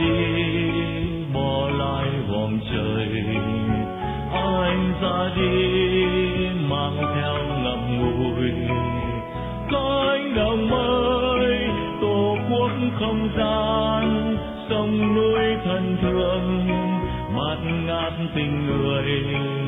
đi bỏ lại vòng trời, anh ra đi mang theo ngậm ngùi cánh đồng mới tổ quốc không gian, sông núi thân thương mát ngát tình người,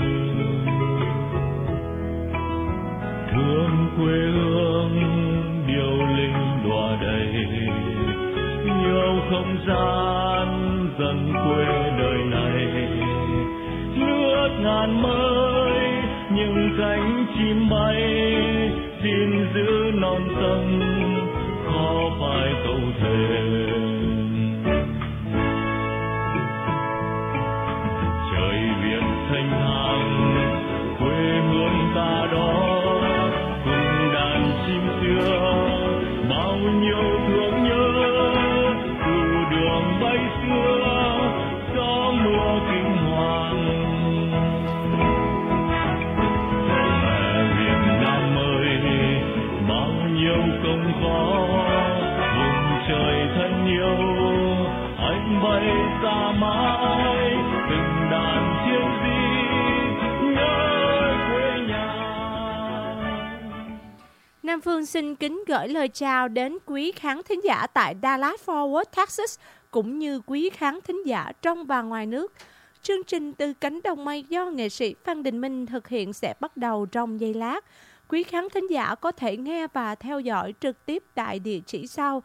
thương quê hương điệu linh đọa đầy, nhiều không gian dần quê đời này, nước ngàn mới những cánh chim bay, xin giữ non sông khó phải câu thề. Trời Việt thanh thang quê hương ta đó, cùng đàn chim xưa bao nhiêu thương nhớ, từ đường bay xưa gió mưa kinh hoàng. Mẹ Việt Nam ơi bao nhiêu công khó, vùng trời thân yêu anh bay xa mãi, từng đàn chiến sĩ nhớ quê nhà. Nam Phương xin kính gửi lời chào đến quý khán thính giả tại Dallas Fort Worth, Texas, cũng như quý khán thính giả trong và ngoài nước. Chương trình Từ Cánh Đồng Mây do nghệ sĩ Phan Đình Minh thực hiện sẽ bắt đầu trong giây lát. Quý khán thính giả có thể nghe và theo dõi trực tiếp tại địa chỉ sau: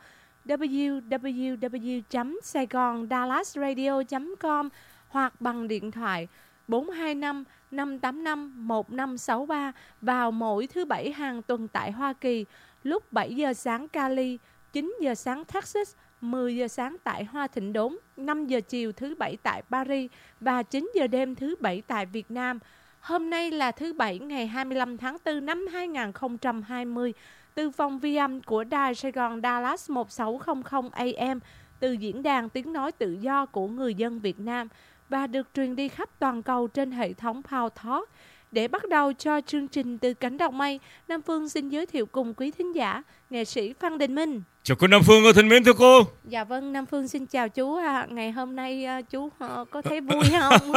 www.saigondallasradio.com hoặc bằng điện thoại 425 585 1563 vào mỗi thứ Bảy hàng tuần tại Hoa Kỳ, lúc 7 giờ sáng Cali, 9 giờ sáng Texas, 10 giờ sáng tại Hoa Thịnh Đốn, 5 giờ chiều thứ Bảy tại Paris và 9 giờ đêm thứ Bảy tại Việt Nam. Hôm nay là thứ Bảy ngày 25 tháng 4 năm 2020, từ phòng vi âm của Đài Sài Gòn Dallas 1600 AM, từ diễn đàn tiếng nói tự do của người dân Việt Nam và được truyền đi khắp toàn cầu trên hệ thống Power Talk. Để bắt đầu cho chương trình Từ Cánh Đồng Mây, Nam Phương xin giới thiệu cùng quý thính giả nghệ sĩ Phan Đình Minh. Chào cô Nam Phương thân mến, thưa cô. Dạ vâng, Nam Phương xin chào chú. Ngày hôm nay chú có thấy vui không?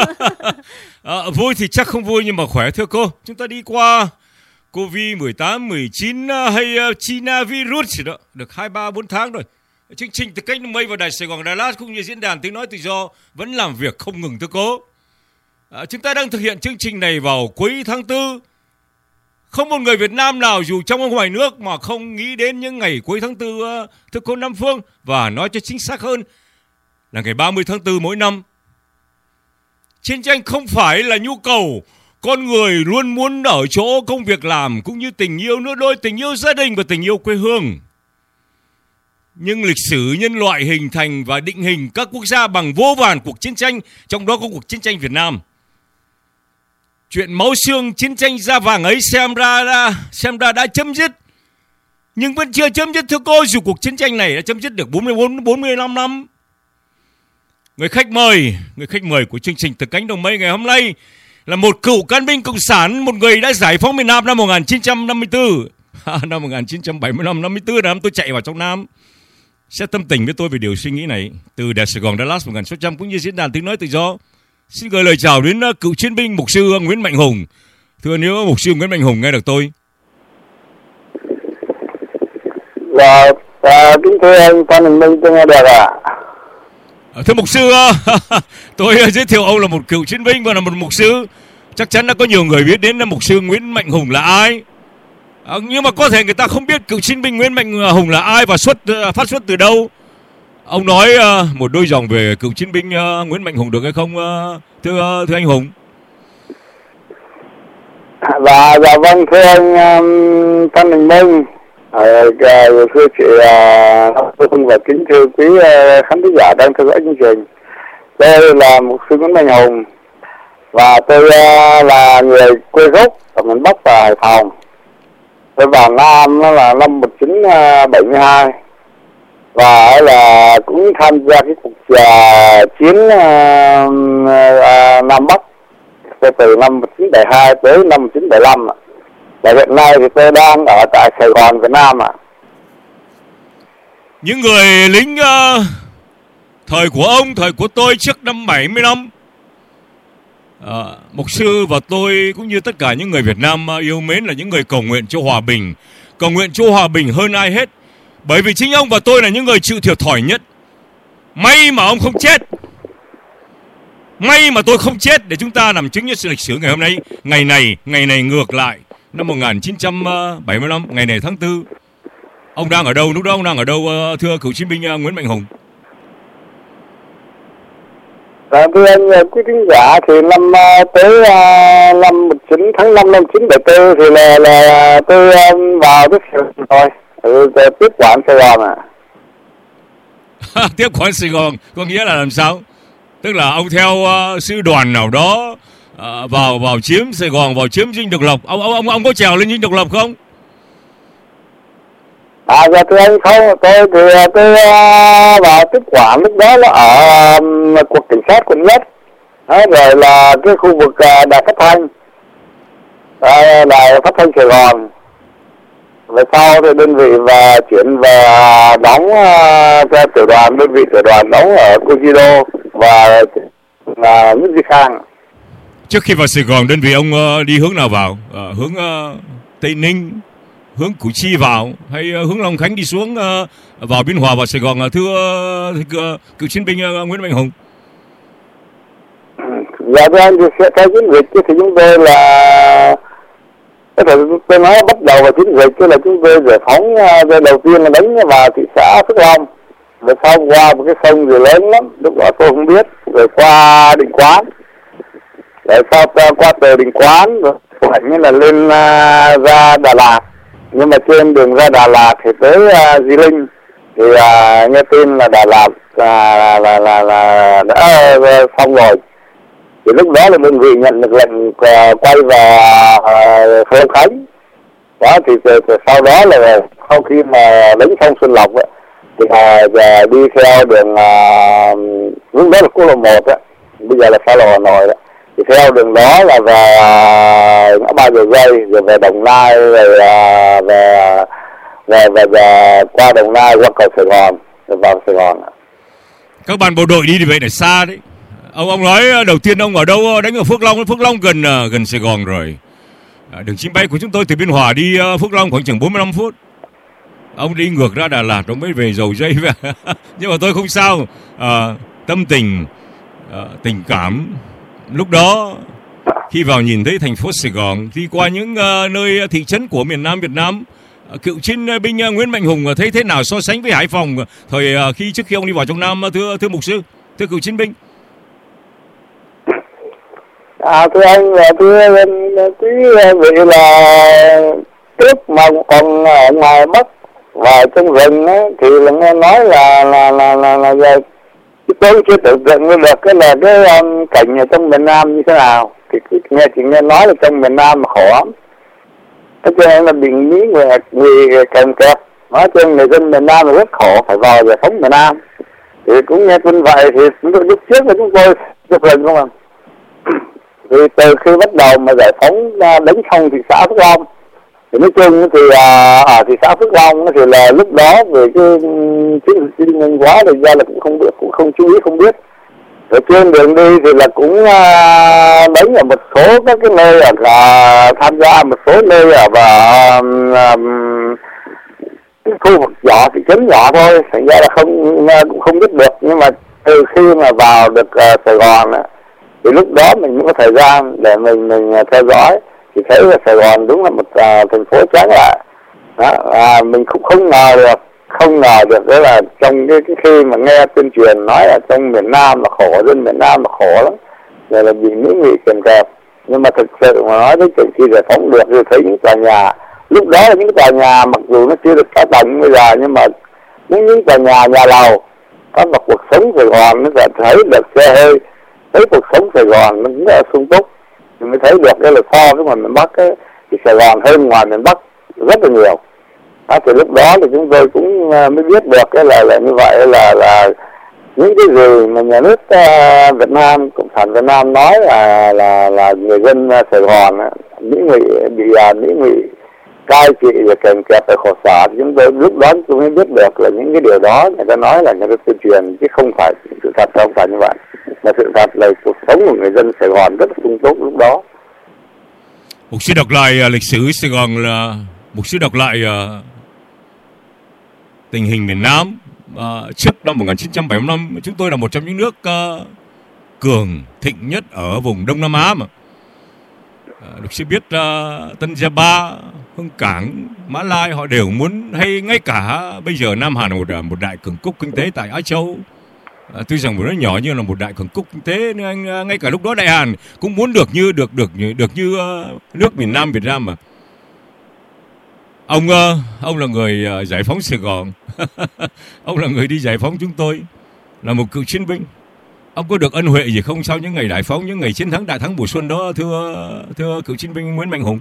Vui thì chắc không vui nhưng mà khỏe thưa cô. Chúng ta đi qua Covid-19, 19 hay China virus gì đó, được 2-3-4 tháng rồi. Chương trình Từ Cánh Đồng Mây và Đài Sài Gòn Dallas cũng như diễn đàn tiếng nói tự do vẫn làm việc không ngừng thưa cô. Chúng ta đang thực hiện chương trình này vào cuối tháng 4. Không một người Việt Nam nào dù trong hay ngoài nước mà không nghĩ đến những ngày cuối tháng 4 thưa cô Nam Phương. Và nói cho chính xác hơn là ngày 30 tháng 4 mỗi năm. Chiến tranh không phải là nhu cầu con người luôn muốn ở chỗ công việc làm, cũng như tình yêu nữa đôi, tình yêu gia đình và tình yêu quê hương. Nhưng lịch sử nhân loại hình thành và định hình các quốc gia bằng vô vàn cuộc chiến tranh, trong đó có cuộc chiến tranh Việt Nam. Chuyện máu xương chiến tranh da vàng ấy xem ra đã chấm dứt, nhưng vẫn chưa chấm dứt thưa cô, dù cuộc chiến tranh này đã chấm dứt được 45 năm. Người khách mời của chương trình Từ Cánh Đồng Mây ngày hôm nay là một cựu cán binh cộng sản, một người đã giải phóng miền Nam năm 1954. Năm 1975, 54 năm tôi chạy vào trong Nam. Sẽ tâm tình với tôi về điều suy nghĩ này từ Đài Sài Gòn Dallas 1600 cũng như diễn đàn tiếng nói tự do. Xin gửi lời chào đến cựu chiến binh mục sư Nguyễn Mạnh Hùng. Thưa nếu mục sư Nguyễn Mạnh Hùng nghe được tôi. Kính thưa anh Phan Đình Minh, tôi nghe được ạ. Thưa mục sư, tôi giới thiệu ông là một cựu chiến binh và là một mục sư. Chắc chắn đã có nhiều người biết đến mục sư Nguyễn Mạnh Hùng là ai. Nhưng mà có thể người ta không biết cựu chiến binh Nguyễn Mạnh Hùng là ai và phát xuất từ đâu. Ông nói một đôi dòng về cựu chiến binh Nguyễn Mạnh Hùng được hay không, thưa anh Hùng? Dạ vâng, thưa anh Phan Đình Minh, thưa chị Nam Phương và kính thưa quý khán thính giả đang theo dõi chương trình. Tôi là mục sư Nguyễn Mạnh Hùng và tôi là người quê gốc ở miền Bắc và Hải Phòng. Tôi vào Nam là năm 1972 và là cũng tham gia cái cuộc chiến Nam Bắc từ năm 1972 tới năm 1975 ạ. Và hiện nay thì tôi đang ở tại Sài Gòn, Việt Nam ạ. Những người lính thời của ông, thời của tôi trước năm 75. Mục sư và tôi cũng như tất cả những người Việt Nam yêu mến là những người cầu nguyện cho hòa bình. Cầu nguyện cho hòa bình hơn ai hết. Bởi vì chính ông và tôi là những người chịu thiệt thòi nhất. May mà ông không chết. May mà tôi không chết để chúng ta làm chứng cho sự lịch sử ngày hôm nay. Ngày này ngược lại. Năm 1975, ngày này tháng 4. Ông đang ở đâu? Lúc đó ông đang ở đâu thưa cựu chiến binh Nguyễn Mạnh Hùng? Thưa anh quý khán giả, thì năm tới năm 19 tháng 5 năm 1974 thì là tôi vào tiếp rồi tiếp quản Sài Gòn Tiếp quản Sài Gòn có nghĩa là làm sao? Tức là ông theo sư đoàn nào đó vào chiếm Sài Gòn, vào chiếm Dinh Độc Lập. Ông có trèo lên Dinh Độc Lập không? Dạ thưa anh, không, tôi vào tiếp quản lúc đó là ở cục cảnh sát quận Nhất, rồi là cái khu vực đài phát thanh, đài phát thanh Sài Gòn. Về sau thì đơn vị và chuyển về đóng tiểu đoàn, đơn vị tiểu đoàn đóng ở Cô và Nguyễn Duy Khang. Trước khi vào Sài Gòn, đơn vị ông đi hướng nào vào? Hướng Tây Ninh, hướng Củ Chi vào, hay hướng Long Khánh đi xuống vào Biên Hòa, vào Sài Gòn? Thưa cựu chiến binh Nguyễn Mạnh Hùng. Dạ thưa anh, thì theo chiến dịch thì chúng tôi là tôi nói bắt đầu vào chiến dịch là chúng tôi giải phóng đầu tiên là đánh vào thị xã Phước Long, rồi sau qua một cái sông rồi lớn lắm, lúc đó tôi không biết, rồi qua Định Quán, rồi sau qua từ Định Quán rồi hẳn là lên ra Đà Lạt. Nhưng mà trên đường ra Đà Lạt thì tới Di Linh thì nghe tin là Đà Lạt là đã xong rồi. Thì lúc đó là đơn vị nhận được lệnh quay về Long Khánh. Đó thì sau đó là sau khi mà đánh xong Xuân Lộc ấy, thì đi theo đường lúc đó là quốc lộ 1 á, bây giờ là xa lộ Hà Nội đó. Thì theo đường đó là về ngã ba Dầu Dây, rồi về Đồng Nai, rồi về qua Đồng Nai, qua cầu Sài Gòn, rồi vào Sài Gòn. Các bạn bộ đội đi như vậy là xa đấy. Ông nói đầu tiên ông ở đâu? Đánh ở Phước Long. Phước Long gần Sài Gòn rồi. Đường chuyến bay của chúng tôi từ Biên Hòa đi Phước Long khoảng chừng 45 phút. Ông đi ngược ra Đà Lạt, ông mới về Dầu Dây. Nhưng mà tôi không sao. Tâm tình, tình cảm lúc đó khi vào nhìn thấy thành phố Sài Gòn, đi qua những nơi thị trấn của miền Nam Việt Nam, cựu chiến binh Nguyễn Mạnh Hùng thấy thế nào so sánh với Hải Phòng thời trước khi ông đi vào trong Nam, thưa mục sư, thưa cựu chiến binh? Thưa anh, thưa quý vị, là trước mà còn ở ngoài Bắc và trong rừng ấy, thì là nghe nói là tôi chưa tưởng tượng được cái cảnh ở trong miền Nam như thế nào. Thì chỉ nghe nói là trong miền Nam mà khổ lắm. Thế cho nên là bị Mỹ người kèm kẹp. Nói chung người dân miền Nam là rất khổ, phải vào giải phóng miền Nam. Thì cũng nghe tin vậy thì lúc trước là chúng tôi chụp hình không ạ? Thì từ khi bắt đầu mà giải phóng đánh xong thị xã Phước Long, thì nói chung thì ở thị xã Phước Long thì là lúc đó về cái chiến dịch nhanh quá thì ra là cũng không biết, cũng không chú ý, không biết. Ở trên đường đi thì là cũng đánh ở một số các cái nơi tham gia một số nơi ở cái khu vực nhỏ, thị trấn nhỏ thôi, thành ra là cũng không biết được. Nhưng mà từ khi mà vào được Sài Gòn á, thì lúc đó mình cũng có thời gian để mình theo dõi, thì thấy là Sài Gòn đúng là một thành phố tráng lệ. Mình cũng không ngờ được đó là trong cái khi mà nghe tuyên truyền nói là trong miền Nam là khổ, dân miền Nam là khổ lắm, rồi là bị Mỹ Ngụy kèm kẹp. Nhưng mà thực sự mà nói đến khi giải phóng được thì thấy những tòa nhà, lúc đó là những tòa nhà mặc dù nó chưa được cao tầng bây giờ, nhưng mà những tòa nhà lầu, có một cuộc sống Sài Gòn nó sẽ thấy được xe hơi, thấy cuộc sống Sài Gòn nó cũng rất là sung túc. Mình mới thấy được đây là so với ngoài miền Bắc ấy, thì Sài Gòn hơn ngoài miền Bắc rất là nhiều. Thì lúc đó thì chúng tôi cũng mới biết được cái là như vậy, là những cái gì mà nhà nước Việt Nam, Cộng sản Việt Nam nói là người dân Sài Gòn Mỹ Ngụy bị Mỹ Ngụy cai trị và kèm kẹp về khổ sở, chúng tôi lúc đó tôi mới biết được là những cái điều đó người ta nói là người ta tuyên truyền chứ không phải sự thật, không phải như vậy. Mà sự thật là cuộc sống của người dân Sài Gòn rất là sung túc lúc đó. Mục sư đọc lại lịch sử Sài Gòn là mục sư đọc lại tình hình miền Nam trước năm 1975. Chúng tôi là một trong những nước cường thịnh nhất ở vùng Đông Nam Á mà. Luật sư biết Tân Java, Hưng Cảng, Mã Lai họ đều muốn, hay ngay cả bây giờ Nam Hàn là một đại cường quốc kinh tế tại Á Châu. Tuy rằng một nó nhỏ nhưng là một đại cường quốc kinh tế, nên ngay cả lúc đó Đại Hàn cũng muốn được như nước miền Nam Việt Nam mà. Ông là người giải phóng Sài Gòn. Ông là người đi giải phóng chúng tôi, là một cựu chiến binh. Ông có được ân huệ gì không sau những ngày giải phóng, những ngày chiến thắng đại thắng mùa xuân đó, thưa cựu chiến binh Nguyễn Mạnh Hùng?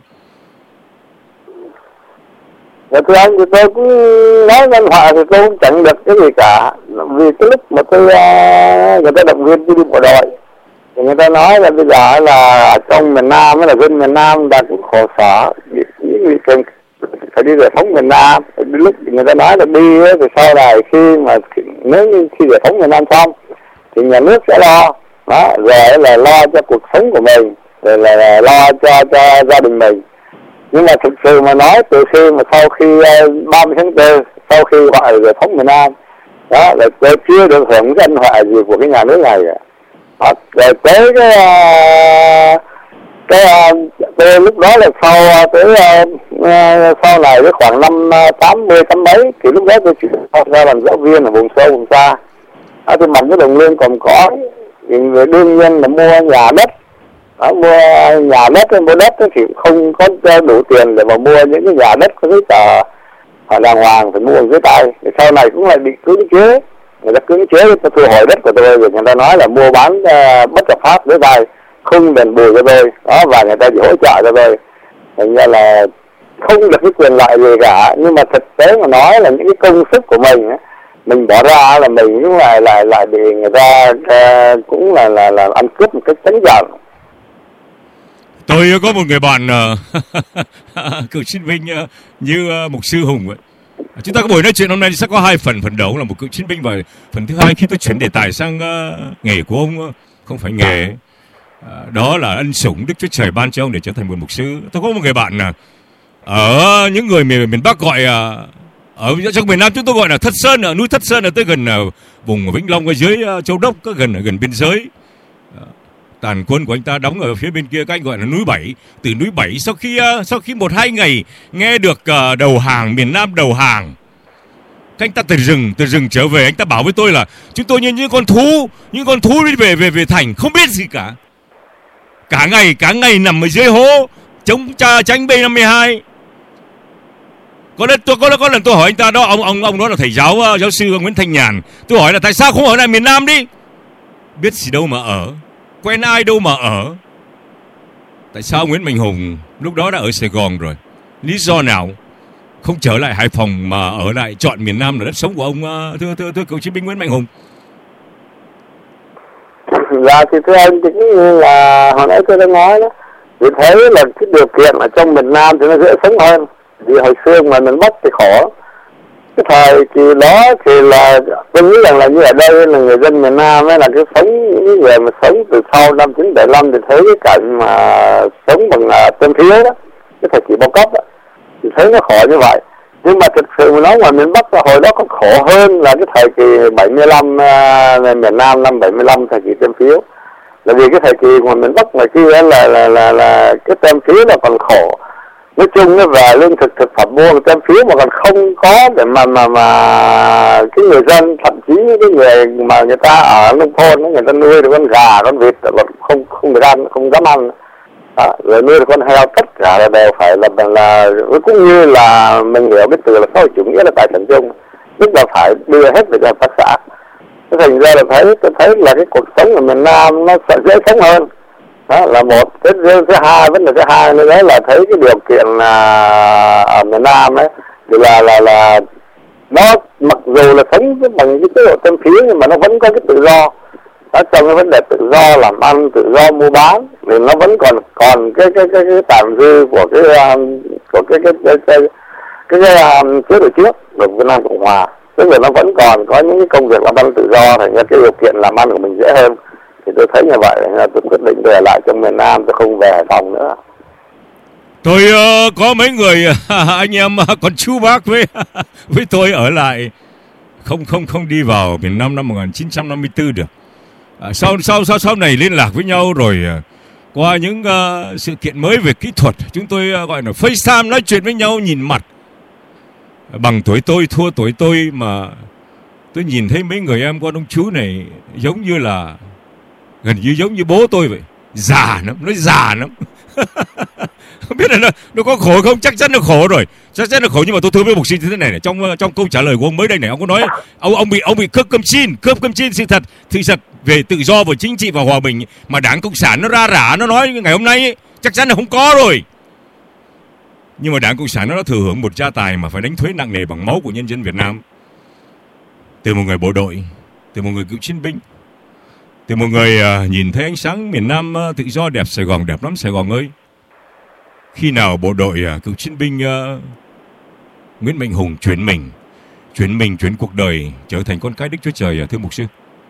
Thưa anh, thì tôi cũng nói văn hóa thì tôi cũng chẳng được cái gì cả. Vì cái lúc mà người ta động viên tôi đi bộ đội thì người ta nói là bây giờ là ở trong miền Nam là dân miền Nam đã cũng khổ sở, phải đi giải phóng miền Nam. Lúc người ta nói là đi thì sau này nếu như khi giải phóng miền Nam xong thì nhà nước sẽ lo đó, rồi là lo cho cuộc sống của mình, rồi là lo cho gia đình mình. Nhưng mà thực sự mà nói, từ khi mà sau khi 30 tháng 4, sau khi gọi giải phóng miền Nam đó, là tôi chưa được hưởng cái ân huệ gì của cái nhà nước này. Rồi tới cái lúc đó là sau này cái khoảng năm 80 mấy thì lúc đó tôi chuyển ra làm giáo viên ở vùng sâu vùng xa. Tôi bằng cái đồng lương còn có, thì người đương nhiên là mua nhà đất. Mua nhà đất, mua đất thì không có đủ tiền để mà mua những cái nhà đất có giấy tờ đàng hoàng, phải mua bằng giấy tay. Thì sau này cũng lại bị cưỡng chế, người ta cưỡng chế thu hồi đất của tôi, rồi người ta nói là mua bán bất hợp pháp giấy tay, không đền bù cho tôi đó, và người ta chỉ hỗ trợ cho tôi. Thành ra là không được cái quyền lợi gì cả. Nhưng mà thực tế mà nói là những cái công sức của mình bỏ ra là mình cũng lại bị người ta cũng là ăn cướp một cách trắng trợn. Tôi có một người bạn cựu chiến binh như mục sư Hùng vậy. Chúng ta có buổi nói chuyện hôm nay sẽ có hai phần. Phần đầu là một cựu chiến binh, và phần thứ hai khi tôi chuyển đề tài sang nghề của ông, không phải nghề, đó là ân sủng Đức Chúa Trời ban cho ông để trở thành một mục sư. Tôi có một người bạn ở những người miền Bắc gọi ở trong miền Nam chúng tôi gọi là Thất Sơn, ở núi Thất Sơn, ở tới gần vùng Vĩnh Long ở dưới Châu Đốc, có gần biên giới. Tàn quân của anh ta đóng ở phía bên kia, các anh gọi là núi Bảy. Từ núi Bảy sau khi 1-2 ngày nghe được đầu hàng, miền Nam đầu hàng, các anh ta từ rừng trở về, anh ta bảo với tôi là chúng tôi như những con thú đi về thành, không biết gì cả. Cả ngày nằm ở dưới hố chống tránh B-52. Có lần tôi hỏi anh ta đó, ông đó là thầy giáo sư Nguyễn Thanh Nhàn. Tôi hỏi là tại sao không ở lại miền Nam đi? Biết gì đâu mà ở, quen ai đâu mà ở. Tại sao Nguyễn Mạnh Hùng lúc đó đã ở Sài Gòn rồi? Lý do nào không trở lại Hải Phòng mà ở lại chọn miền Nam là đất sống của ông, thưa cựu chiến binh Nguyễn Mạnh Hùng? Dạ thì thưa anh, cũng như là hồi nãy tôi đã nói đó, thì thấy là cái điều kiện ở trong miền Nam thì nó dễ sống hơn. Vì hồi xưa mà miền Bắc thì khổ. Cái thời kỳ đó thì là tôi nghĩ rằng là như ở đây là người dân miền Nam ấy là cái sống, những người mà sống từ sau năm 1975 thì thấy cái cảnh mà sống bằng tem phiếu đó, cái thời kỳ bao cấp đó, thì thấy nó khổ như vậy. Nhưng mà thực sự mà nói ngoài miền Bắc là hồi đó còn khổ hơn là cái thời kỳ 75 miền Nam năm 75 thời kỳ tem phiếu. Là vì cái thời kỳ ngoài miền Bắc ngoài kia là cái tem phiếu là còn khổ. Nói chung nó về lương thực phẩm mua tem phiếu mà còn không có để mà cái người dân, thậm chí cái người mà người ta ở nông thôn người ta nuôi được con gà con vịt không được ăn, không dám ăn đó, rồi nuôi được con heo, tất cả là đều phải là cũng như là mình hiểu cái từ là xã hội chủ nghĩa là tài sản chung, tức là phải đưa hết về cho hợp tác xã. Thế thành ra là tôi thấy là cái cuộc sống ở miền Nam nó sẽ dễ sống hơn. Đó là một. Cái thứ hai, vấn đề thứ hai nữa đấy là thấy cái điều kiện ở miền Nam ấy thì là nó mặc dù là sống bằng cái chế độ tem phiếu nhưng mà nó vẫn có cái tự do. Đó, trong cái vấn đề tự do làm ăn, tự do mua bán thì nó vẫn còn cái tàn dư của cái chế độ trước của Việt Nam Cộng Hòa, tức là nó vẫn còn có những cái công việc làm ăn tự do, thành ra cái điều kiện làm ăn của mình dễ hơn. Thì tôi thấy như vậy, tôi quyết định về lại trong miền Nam, tôi không về Hải Phòng nữa. Tôi có mấy người anh em còn chú bác với tôi ở lại, không đi vào miền Nam năm 1954 được. Sau này liên lạc với nhau rồi qua những sự kiện mới về kỹ thuật, chúng tôi gọi là FaceTime, nói chuyện với nhau nhìn mặt. Bằng tuổi tôi, thua tuổi tôi mà tôi nhìn thấy mấy người em con ông chú này giống như là gần như giống như bố tôi vậy, già lắm, nói già lắm. Không biết là nó có khổ không? Chắc chắn nó khổ rồi, chắc chắn nó khổ. Nhưng mà tôi thưa với mục sư như thế này, trong câu trả lời của ông mới đây này, ông có nói ông bị cướp cơm chiên. Sự thật về tự do và chính trị và hòa bình mà Đảng Cộng sản nó ra rả nó nói ngày hôm nay ấy, chắc chắn là không có rồi. Nhưng mà Đảng Cộng sản nó đã thừa hưởng một gia tài mà phải đánh thuế nặng nề bằng máu của nhân dân Việt Nam, từ một người bộ đội, từ một người cựu chiến binh, từ một người nhìn thấy ánh sáng miền Nam tự do đẹp. Sài Gòn đẹp lắm Sài Gòn ơi. Khi nào bộ đội cựu chiến binh Nguyễn Mạnh Hùng chuyển cuộc đời trở thành con cái Đức Chúa Trời, thưa mục sư?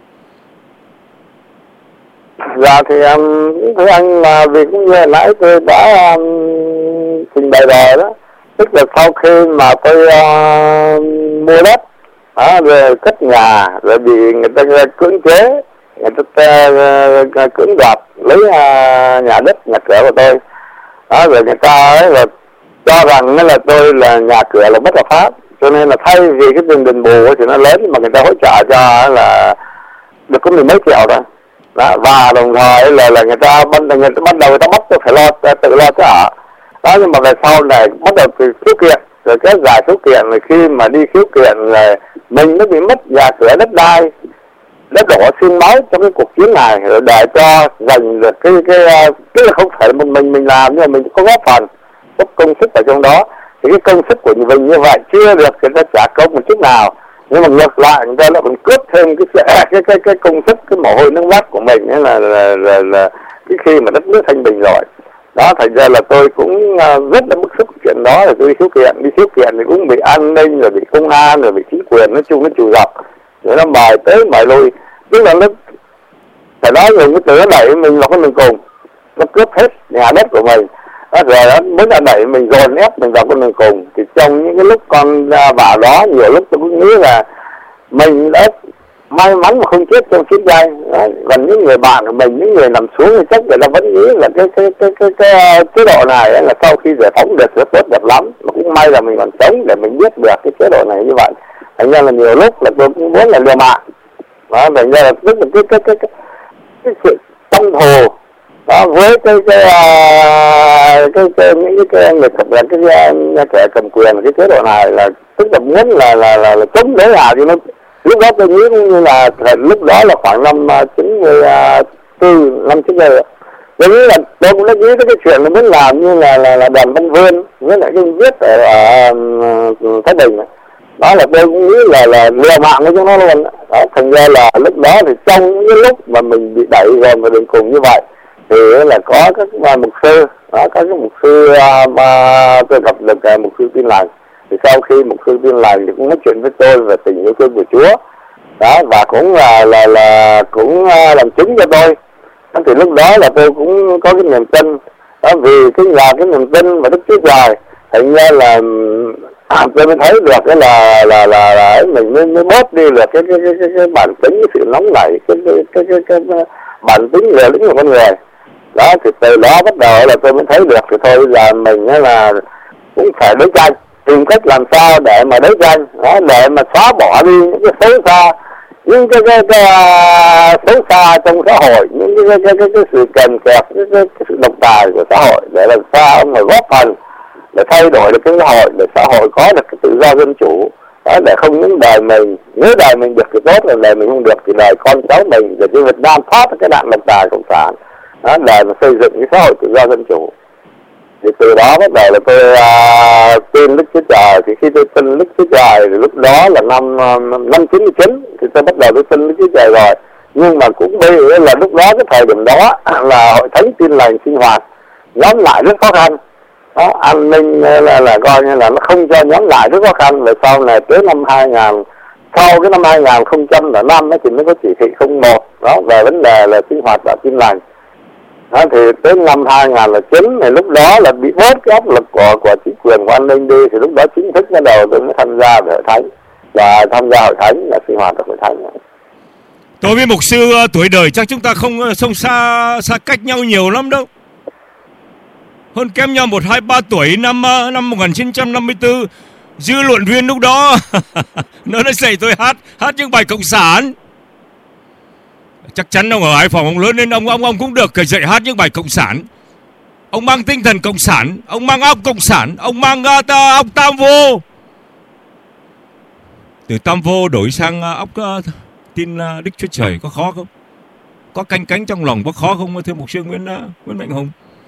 Dạ thì thưa anh, là vì cũng như nãy tôi đã trình bày rồi đó, tức là sau khi mà tôi mua đất, rồi cất nhà, rồi bị người ta cưỡng chế, người ta cưỡng đoạt lấy nhà đất, nhà cửa của tôi. Đó, rồi người ta ấy là cho rằng là tôi là nhà cửa là bất hợp pháp, cho nên là thay vì cái tiền đền bù thì nó lớn mà người ta hỗ trợ cho là được có 10 mấy triệu thôi. Đó, và đồng thời là người ta bắt đầu tôi phải tự lo cho ở. Đó, nhưng mà về sau này bắt đầu từ khiếu kiện, rồi kéo dài khiếu kiện, rồi khi mà đi khiếu kiện rồi mình mới bị mất nhà cửa, đất đai, đã đổ xương máu trong cái cuộc chiến này, rồi để cho dành được cái là không phải một mình làm, nhưng mà mình có góp phần, có công sức ở trong đó. Thì cái công sức của mình như vậy chưa được người ta trả công một chút nào, nhưng mà ngược lại người ta lại còn cướp thêm cái công sức, cái mồ hôi nước mắt của mình ấy, là cái khi mà đất nước thanh bình rồi. Đó, thành ra là tôi cũng rất là bức xúc chuyện đó, rồi tôi đi khiếu kiện thì cũng bị an ninh, rồi bị công an, rồi bị chính quyền, nói chung nó trù dập, rồi nó mời tới mời lui. Tức là nó phải nói dùng cái từ nó đẩy mình vào con đường cùng, nó cướp hết nhà đất của mình. Đó, rồi nó mới là đẩy mình, dồn ép mình vào con đường cùng. Thì trong những cái lúc con vào đó, nhiều lúc tôi cũng nghĩ là mình đã may mắn mà không chết trong chiến tranh. Còn những người bạn của mình, những người nằm xuống thì chắc người ta vẫn nghĩ là cái chế độ này là sau khi giải phóng được rất tốt đẹp lắm. Mà cũng may là mình còn sống để mình biết được cái chế độ này như vậy. Thành ra là nhiều lúc là tôi cũng muốn là liều mạng. Đó, thành ra là tức là cái sự tâm thù đó với những cái người thật là cái kẻ cầm quyền, cái chế độ này là tức là muốn là chống đối lại. Thì nó lúc đó tôi nghĩ cũng như là lúc đó là khoảng năm 94, năm 90. Tôi nghĩ là tôi cũng đã nghĩ tới cái chuyện là muốn làm như là Đoàn Văn Vươn với lại cái viết ở Thái Bình này. Đó là tôi cũng nghĩ là liều mạng với chúng nó luôn. Đó, thành ra là lúc đó thì trong những lúc mà mình bị đẩy dồn vào đường cùng như vậy thì là có các mục sư, đó, các cái mục sư mà tôi gặp được mục sư Tin Lành. Thì sau khi mục sư Tin Lành thì cũng nói chuyện với tôi về tình yêu thương của Chúa. Đó, và cũng là cũng làm chứng cho tôi. Đó, thì lúc đó là tôi cũng có cái niềm tin. Đó, vì cái niềm tin và Đức Chúa Trời, thành ra là tôi mới thấy được cái là mình mới bớt đi được cái bản tính, cái sự nóng nảy, cái bản tính liều lĩnh của con người. Đó, thì từ đó bắt đầu là tôi mới thấy được thì thôi là mình là cũng phải đấu tranh, tìm cách làm sao để mà đấu tranh, đó, để mà xóa bỏ đi những cái xấu xa, những cái xấu xa trong xã hội, những cái sự kèm kẹp, cái sự độc tài của xã hội, để làm sao mà góp phần để thay đổi được cái xã hội, để xã hội có được cái tự do dân chủ. Đó, để không những đời mình, nếu đời mình được thì tốt, rồi đời mình không được thì đời con cháu mình, để cho Việt Nam thoát cái nạn độc tài cộng sản. Đó, để mà xây dựng cái xã hội tự do dân chủ. Thì từ đó bắt đầu là tôi tin Đức Chúa Trời. Thì khi tôi tin Đức Chúa Trời thì lúc đó là năm 99 thì tôi bắt đầu tôi tin Đức Chúa Trời rồi. Nhưng mà cũng bây giờ là lúc đó, cái thời điểm đó là hội thánh Tin Lành sinh hoạt nhóm lại rất khó khăn đó, an ninh là coi như là nó không cho nhóm lại rất khó khăn. Về sau này tới năm 2000, sau cái năm 2005 thì mới có chỉ thị 01 đó về vấn đề là sinh hoạt đạo Tin Lành. Đó, thì tới năm 2009 thì lúc đó là bị bớt cái áp lực của chính quyền của an ninh đi, thì lúc đó chính thức bắt đầu tôi mới tham gia về hội thánh và tham gia hội thánh là sinh hoạt ở hội thánh. Tôi với mục sư tuổi đời chắc chúng ta không xa cách nhau nhiều lắm đâu. Hơn kém nhau 1-2-3 tuổi. Năm 1954, dư luận viên lúc đó nó dạy tôi hát những bài cộng sản. Chắc chắn ông ở Hải Phòng ông lớn lên ông cũng được dạy hát những bài cộng sản. Ông mang tinh thần cộng sản, ông mang óc cộng sản, ông mang óc Tam Vô. Từ Tam Vô đổi sang óc tin Đức Chúa Trời có khó không? Có canh cánh trong lòng có khó không thưa mục sư Nguyễn Mạnh Hùng?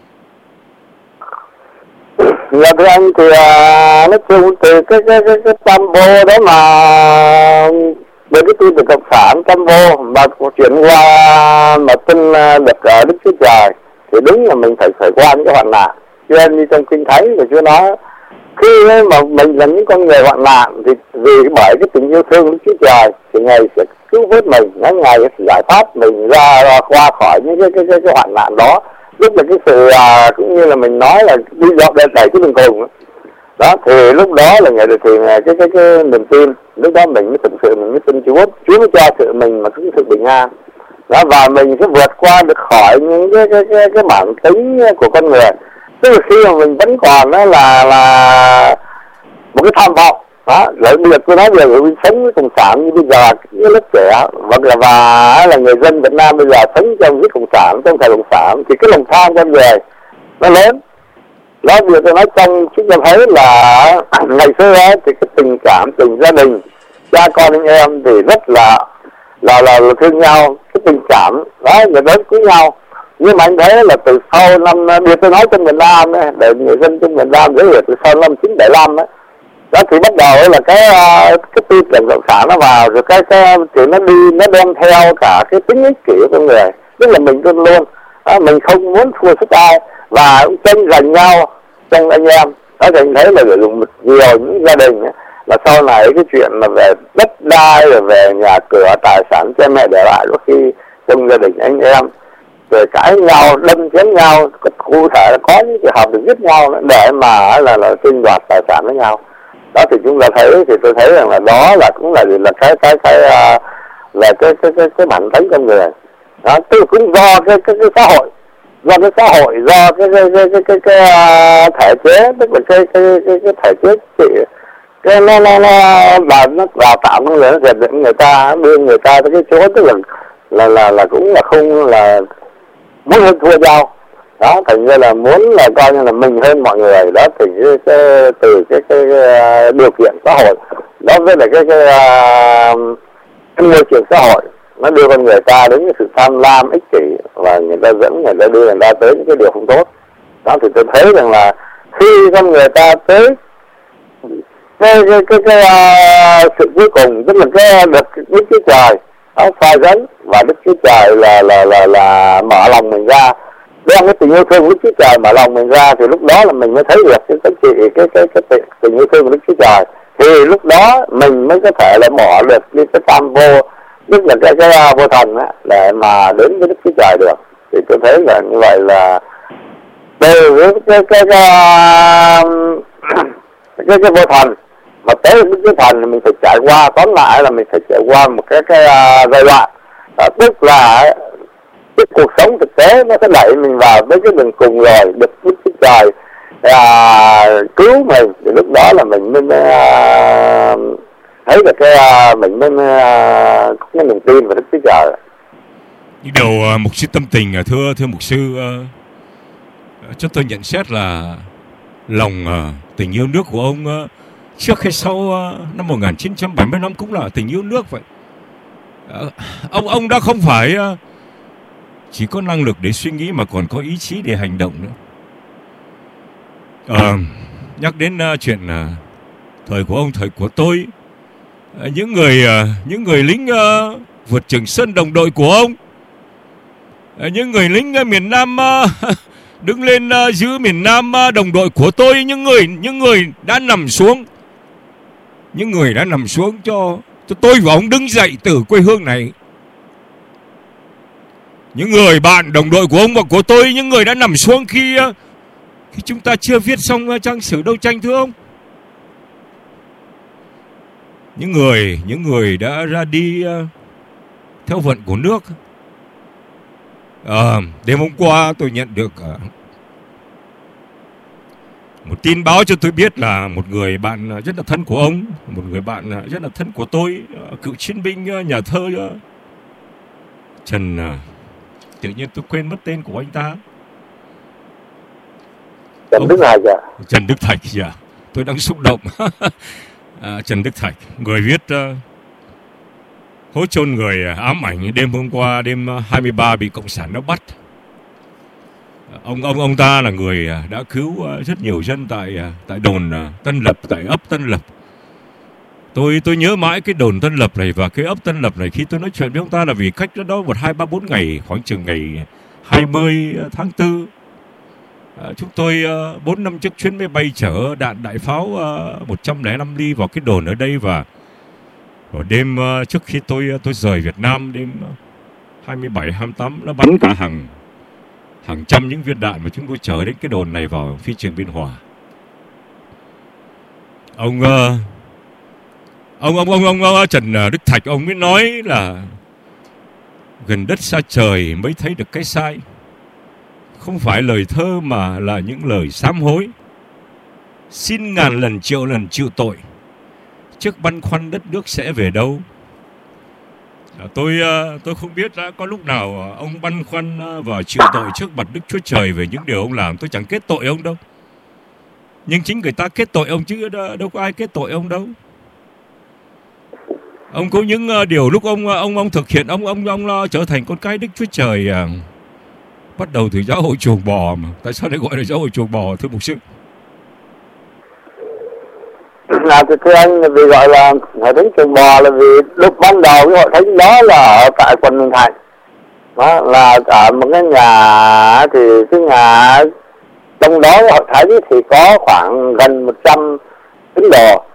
Dạ thưa anh, thì nói chung từ cái Tam Vô đó mà với cái tin từ cộng sản Tam Vô mà chuyển qua mà tin được Đức Chúa Trời thì đúng là mình phải qua những cái hoạn nạn. Cho nên như trong Kinh Thánh thì Chúa nói khi mà mình là những con người hoạn nạn thì vì bởi cái tình yêu thương Đức Chúa Trời thì Ngài sẽ cứu vớt mình, Ngài sẽ giải thoát mình ra qua khỏi những cái hoạn nạn đó. Lúc là cái sự cũng như là mình nói là đi dọn đẩy cái đường cùng đó, thì lúc đó là Ngài được thì cái niềm tin, lúc đó mình mới thực sự mình mới tin Chúa mới cho sự mình mà cái sự bình an đó, và mình sẽ vượt qua được khỏi những cái bản tính của con người. Tức là khi mà mình vẫn còn đó là một cái tham vọng đó, lại bây giờ tôi nói về mình sống với cộng sản như bây giờ cái lớp trẻ và là người dân Việt Nam bây giờ sống trong cái cộng sản, trong thời cộng sản thì cái lòng tham con người nó lớn. Đó, bây giờ tôi nói trong chúng ta thấy là ngày xưa ấy, thì cái tình cảm tình gia đình cha con anh em thì rất là thương nhau, cái tình cảm đó người lớn cứu nhau. Nhưng mà anh thấy là từ sau năm, bây tôi nói trong miền Nam ấy, để người dân trong miền Nam dễ hiểu, từ sau năm 1975 ấy, đó thì bắt đầu là cái tư tưởng cộng sản nó vào rồi cái thì nó đem theo cả cái tính ích kỷ của con người, tức là mình luôn luôn mình không muốn thua sức ai và cũng tranh giành nhau trong anh em. Đó thì anh thấy là dùng một nhiều những gia đình ấy, là sau này cái chuyện là về đất đai rồi về nhà cửa tài sản cha mẹ để lại, có khi trong gia đình anh em rồi cãi nhau đâm chém nhau, cụ thể là có những trường hợp được giết nhau để mà là tranh đoạt tài sản với nhau. Đó thì chúng ta thấy, thì tôi thấy rằng là đó là cũng là cái bản tính con người đó, tức là cũng do cái xã hội, do cái thể chế, tức là cái thể chế trị cái nó đào tạo con người, nó rèn luyện người ta, đưa người ta tới cái chỗ tức là cũng là không là muốn hơn thua nhau đó, thành ra là muốn là coi như là mình hơn mọi người đó, thì từ cái điều kiện xã hội đó với lại cái môi trường xã hội nó đưa con người ta đến cái sự tham lam ích kỷ và người ta đưa người ta tới những cái điều không tốt đó. Thì tôi thấy rằng là khi con người ta tới cái sự cuối cùng, tức là cái được Đức Chúa Trời nó soi dẫn và Đức Chúa Trời là mở lòng mình ra, đem cái tình yêu thương của Đức Chúa Trời mở lòng mình ra, thì lúc đó là mình mới thấy được cái giá trị cái tình yêu thương của Đức Chúa Trời, thì lúc đó mình mới có thể là bỏ được đi cái tam vô, tức là cái vô thần á, để mà đến với Đức Chúa Trời được. Thì tôi thấy là như vậy là từ cái vô thần mà tới Đức Chúa Thần thì mình phải trải qua, tóm lại là mình phải trải qua một cái giai đoạn, tức là cái cuộc sống thực tế nó sẽ đẩy mình vào với cái đường cùng rồi, được Đức Chúa Trời cứu mình, thì lúc đó là mình mới thấy được mình mới có cái niềm tin vào Đức Chúa Trời. Những điều mục sư tâm tình, thưa mục sư, cho tôi nhận xét là lòng tình yêu nước của ông trước hay sau năm 1975 cũng là tình yêu nước vậy. Ông đã không phải chỉ có năng lực để suy nghĩ mà còn có ý chí để hành động nữa. Nhắc đến chuyện thời của ông, thời của tôi, những người lính vượt Trường Sơn đồng đội của ông. Những người lính miền Nam đứng lên giữ miền Nam đồng đội của tôi, những người đã nằm xuống. Những người đã nằm xuống cho tôi và ông đứng dậy từ quê hương này. Những người bạn đồng đội của ông và của tôi, những người đã nằm xuống khi chúng ta chưa viết xong trang sử đấu tranh, thưa ông. Những người đã ra đi theo vận của nước. Đêm hôm qua tôi nhận được một tin báo cho tôi biết là một người bạn rất là thân của ông, một người bạn rất là thân của tôi, cựu chiến binh nhà thơ Trần, tự nhiên tôi quên mất tên của anh ta. Trần Đức Thạch à? Trần Đức Thạch, dạ. Tôi đang xúc động. Trần Đức Thạch, người viết hố chôn người ám ảnh đêm hôm qua, đêm 23 bị Cộng sản nó bắt. Ông ta là người đã cứu rất nhiều dân tại đồn Tân Lập, tại ấp Tân Lập. Tôi nhớ mãi cái đồn Tân Lập này và cái ấp Tân Lập này khi tôi nói chuyện với ông ta là vì cách đó 1, 2, 3, 4 ngày, khoảng chừng ngày 20 tháng 4. Chúng tôi 4 năm chiếc chuyến máy bay chở đạn đại pháo 105 ly vào cái đồn ở đây, và đêm trước khi tôi rời Việt Nam, đêm 27, 28 nó bắn cả hàng trăm những viên đạn mà chúng tôi chở đến cái đồn này vào phi trường Biên Hòa. Ông Trần Đức Thạch, ông mới nói là gần đất xa trời mới thấy được cái sai. Không phải lời thơ mà là những lời sám hối. Xin ngàn lần triệu lần chịu tội, trước băn khoăn đất nước sẽ về đâu. Tôi không biết đã có lúc nào ông băn khoăn và chịu tội trước mặt Đức Chúa Trời về những điều ông làm. Tôi chẳng kết tội ông đâu, nhưng chính người ta kết tội ông chứ đâu có ai kết tội ông đâu. Ông có những điều lúc ông thực hiện, ông trở thành con cái Đức Chúa Trời, bắt đầu từ giáo hội chuồng bò. Mà tại sao lại gọi là giáo hội chuồng bò, thưa mục sư? Thì thưa anh, vì gọi là hội thánh chuồng bò là vì lúc ban đầu cái hội thánh đó là ở tại quận Bình Thạnh, đó là ở một cái nhà, thì cái nhà trong đó hội thánh thì có khoảng gần 100 tín đồ,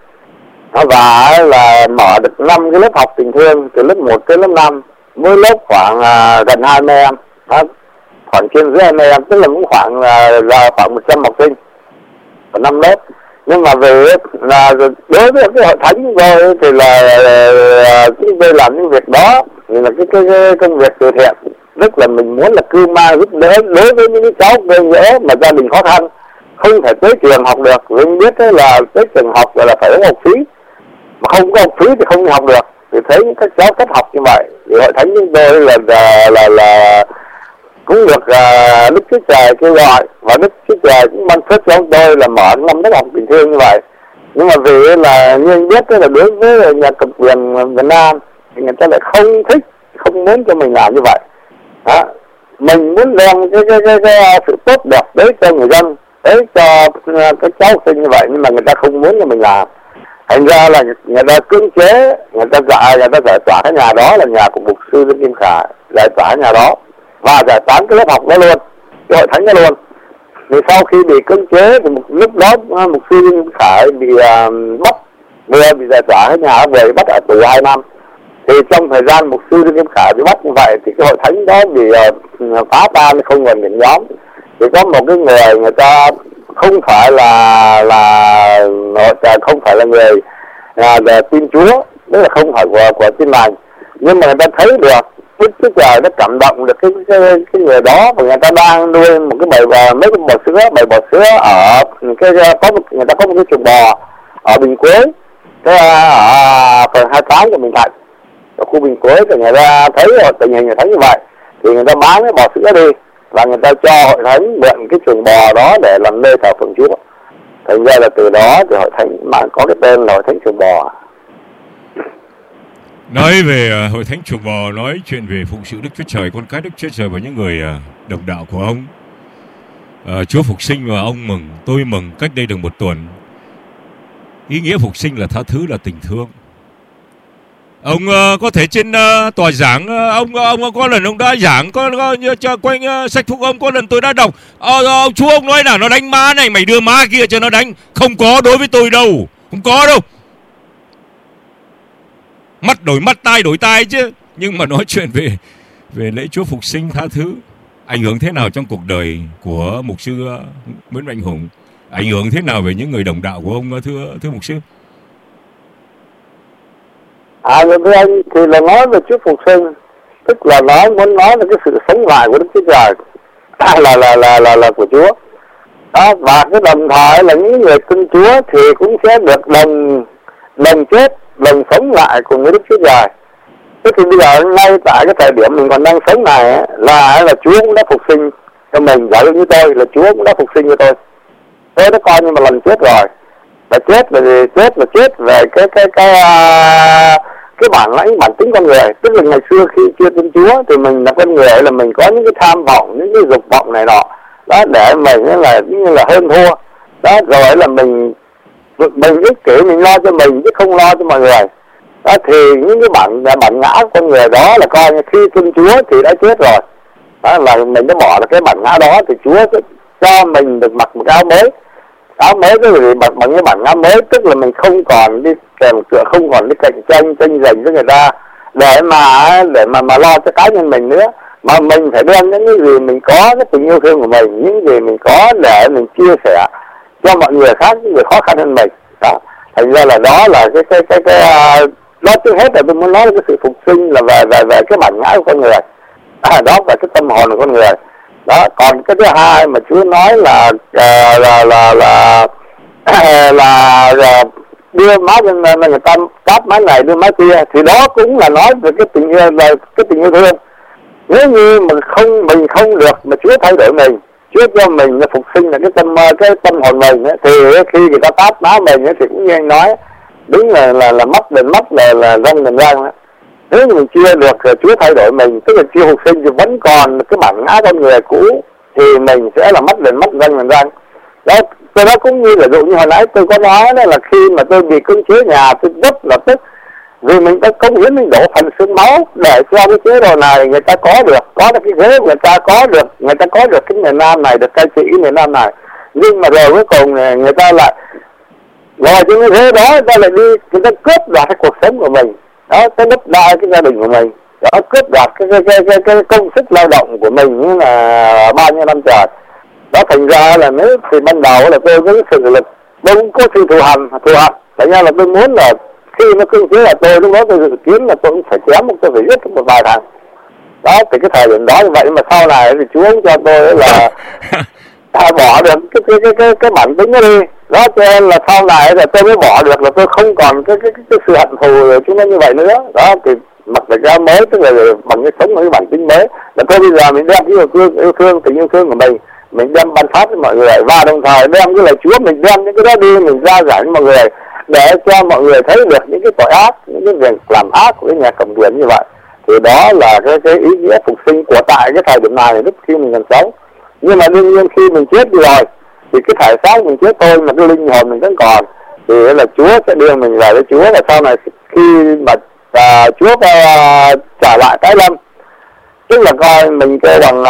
và là mở được 5 cái lớp học tình thương từ lớp 1 tới lớp 5, mỗi lớp khoảng gần 20 em, khoảng trên dưới 20 em, tức là cũng khoảng 100 học sinh ở 5 lớp. Nhưng mà về là đối với cái hội thánh tôi thì là chúng tôi làm những việc đó thì là cái công việc từ thiện, tức là mình muốn là cưu mang giúp đỡ đối với những cái cháu cơ nhỡ mà gia đình khó khăn không thể tới trường học được. Vì mình biết là tới trường học là phải có học phí, mà không có học phí thì không học được. Thì thấy những các cháu thất học như vậy thì hội thánh chúng tôi là cũng được Đức Chúa Trời kêu gọi, và Đức Chúa Trời cũng ban phước cho chúng tôi là mở 5 lớp học tình thương như vậy. Nhưng mà vì là như anh biết là đối với nhà cầm quyền Việt Nam thì người ta lại không thích, không muốn cho mình làm như vậy. Đó. Mình muốn đem cái sự tốt đẹp tới cho người dân, tới cho các cháu sinh như vậy, nhưng mà người ta không muốn cho mình làm. Thành ra là người ta cưỡng chế, người ta giải tỏa cái nhà đó là nhà của mục sư Lương Kim Khải, giải tỏa nhà đó và giải tán cái lớp học đó luôn, cái hội thánh đó luôn. Thì sau khi bị cưỡng chế thì lúc đó mục sư Lương Kim Khải bị bắt, vừa bị giải tỏa cái nhà về bắt ở tù 2 năm. Thì trong thời gian mục sư Lương Kim Khải bị bắt như vậy thì cái hội thánh đó bị phá tan, không còn điểm nhóm. Thì có một cái người ta không phải là người tin Chúa, tức là không phải của Tin Lành, nhưng mà người ta thấy được Đức Chúa Trời nó cảm động được cái người đó, và người ta đang nuôi một cái bầy bò sữa ở người ta có một cái chuồng bò ở Bình Quế, ở phường 28 của Bình Thạnh, ở khu Bình Quế. Thì người ta thấy tình hình người thấy như vậy thì người ta bán cái bò sữa đi và người ta cho hội thánh mượn cái chuồng bò đó để làm nơi thờ phượng Chúa. Thành ra là từ đó thì hội thánh mà có cái tên là hội thánh chuồng bò. Nói về hội thánh chuồng bò, nói chuyện về phụng sự Đức Chúa Trời, con cái Đức Chúa Trời và những người đồng đạo của ông. Chúa phục sinh và ông mừng, tôi mừng cách đây được 1 tuần. Ý nghĩa phục sinh là tha thứ, là tình thương. Ông có thể trên tòa giảng ông có lần ông đã giảng có cho quanh sách phúc ông có lần tôi đã đọc ông Chúa ông nói là nó đánh má này, mày đưa má kia cho nó đánh. Không có đối với tôi đâu, không có đâu. Mắt đổi mắt, tai đổi tai chứ. Nhưng mà nói chuyện về lễ Chúa phục sinh tha thứ ảnh hưởng thế nào trong cuộc đời của mục sư Nguyễn Mạnh Hùng, ảnh hưởng thế nào về những người đồng đạo của ông thưa mục sư? Thưa anh thì là nói về Chúa phục sinh, tức là muốn nói về cái sự sống lại của Đức Chúa Trời là của Chúa. Đó, và cái đồng thời là những người tin Chúa thì cũng sẽ được đồng chết, đồng sống lại cùng với Đức Chúa Trời. Thế thì bây giờ ngay tại cái thời điểm mình còn đang sống này là Chúa cũng đã phục sinh cho mình, giả như tôi là Chúa cũng đã phục sinh cho tôi. Thế nó coi như một lần chết rồi. Và chết về cái bản tính con người. Tức là ngày xưa khi chưa tin Chúa thì mình là con người là mình có những cái tham vọng, những cái dục vọng này nọ. Đó, để mình là như là hơn thua. Đó, rồi là mình ích kỷ, mình lo cho mình chứ không lo cho mọi người. Đó, thì những cái bản ngã của con người đó là coi như khi tin Chúa thì đã chết rồi. Đó là mình đã bỏ được cái bản ngã đó thì Chúa sẽ cho mình được mặc một áo mới. Áo mới tức là bằng cái bản ngã mới, tức là mình không còn đi kèm cựa, không còn đi cạnh tranh giành với người ta để mà lo cho cá nhân mình nữa, mà mình phải đem những cái gì mình có, cái tình yêu thương của mình, những gì mình có để mình chia sẻ cho mọi người khác, những người khó khăn hơn mình. Đó, thành ra là đó là cái đó trước hết là tôi muốn nói cái sự phục sinh là về cái bản ngã của con người. Đó về cái tâm hồn của con người. Đó, còn cái thứ hai mà Chúa nói là đưa má cho người ta cáp má này đưa má kia, thì đó cũng là nói về cái tình yêu thương. Nếu như mình không được mà Chúa thay đổi mình, Chúa cho mình phục sinh là cái tâm hồn mình ấy, thì khi người ta tát má mình ấy, thì cũng như anh nói đúng là mắt đến mắt là răng đến răng đó. Nếu như mình chưa được Chúa thay đổi mình, tức là chưa phục sinh thì vẫn còn cái bản ngã con người cũ, thì mình sẽ là mắt đến mắt răng đến răng. Đó, tôi đó cũng như là dụ như hồi nãy tôi có nói đó, là khi mà tôi bị cưỡng chế nhà tôi rất là tức, vì mình đã cống hiến, mình đổ phần xương máu để cho cái chế độ này người ta có được cái ghế, người ta có được cái miền Nam này, được cai trị cái miền Nam này. Nhưng mà rồi cuối cùng người ta lại ngồi trên cái ghế đó, người ta lại đi, người ta cướp đoạt cái cuộc sống của mình. Đó, cái đất đai, cái gia đình của mình, đó, cướp đoạt cái công sức lao động của mình như là bao nhiêu năm trời. Đó, thành ra là nếu thì ban đầu là tôi với sự là tôi cũng có sự thù hằn, thành ra là tôi muốn là khi nó cưỡng chế là tôi, lúc đó tôi dự kiến là tôi cũng phải chém, tôi phải giết một vài thằng. Đó, thì cái thời điểm đó như vậy, mà sau này thì Chúa cho tôi là bỏ được cái bản tính đó đi. Đó, cho nên là sau này là tôi mới bỏ được, là tôi không còn cái sự hận thù chúng nó như vậy nữa. Đó, thì mặc cái áo mới, tức là bằng cái sống với cái bản tính mới, là tôi bây giờ mình đem cái yêu thương, tình yêu thương của mình đem ban phát với mọi người, và đồng thời đem cái lời Chúa, mình đem những cái đó đi, mình ra giảng với mọi người để cho mọi người thấy được những cái tội ác, những cái việc làm ác của cái nhà cầm quyền như vậy. Thì đó là cái ý nghĩa phục sinh của tại cái thời điểm này lúc khi mình còn sống. Nhưng mà đương nhiên khi mình chết đi rồi thì cái thể xác mình chết thôi, mà cái linh hồn mình vẫn còn, thì là Chúa sẽ đưa mình về với Chúa. Và sau này khi mà Chúa trả lại cái lâm, tức là coi mình kêu bằng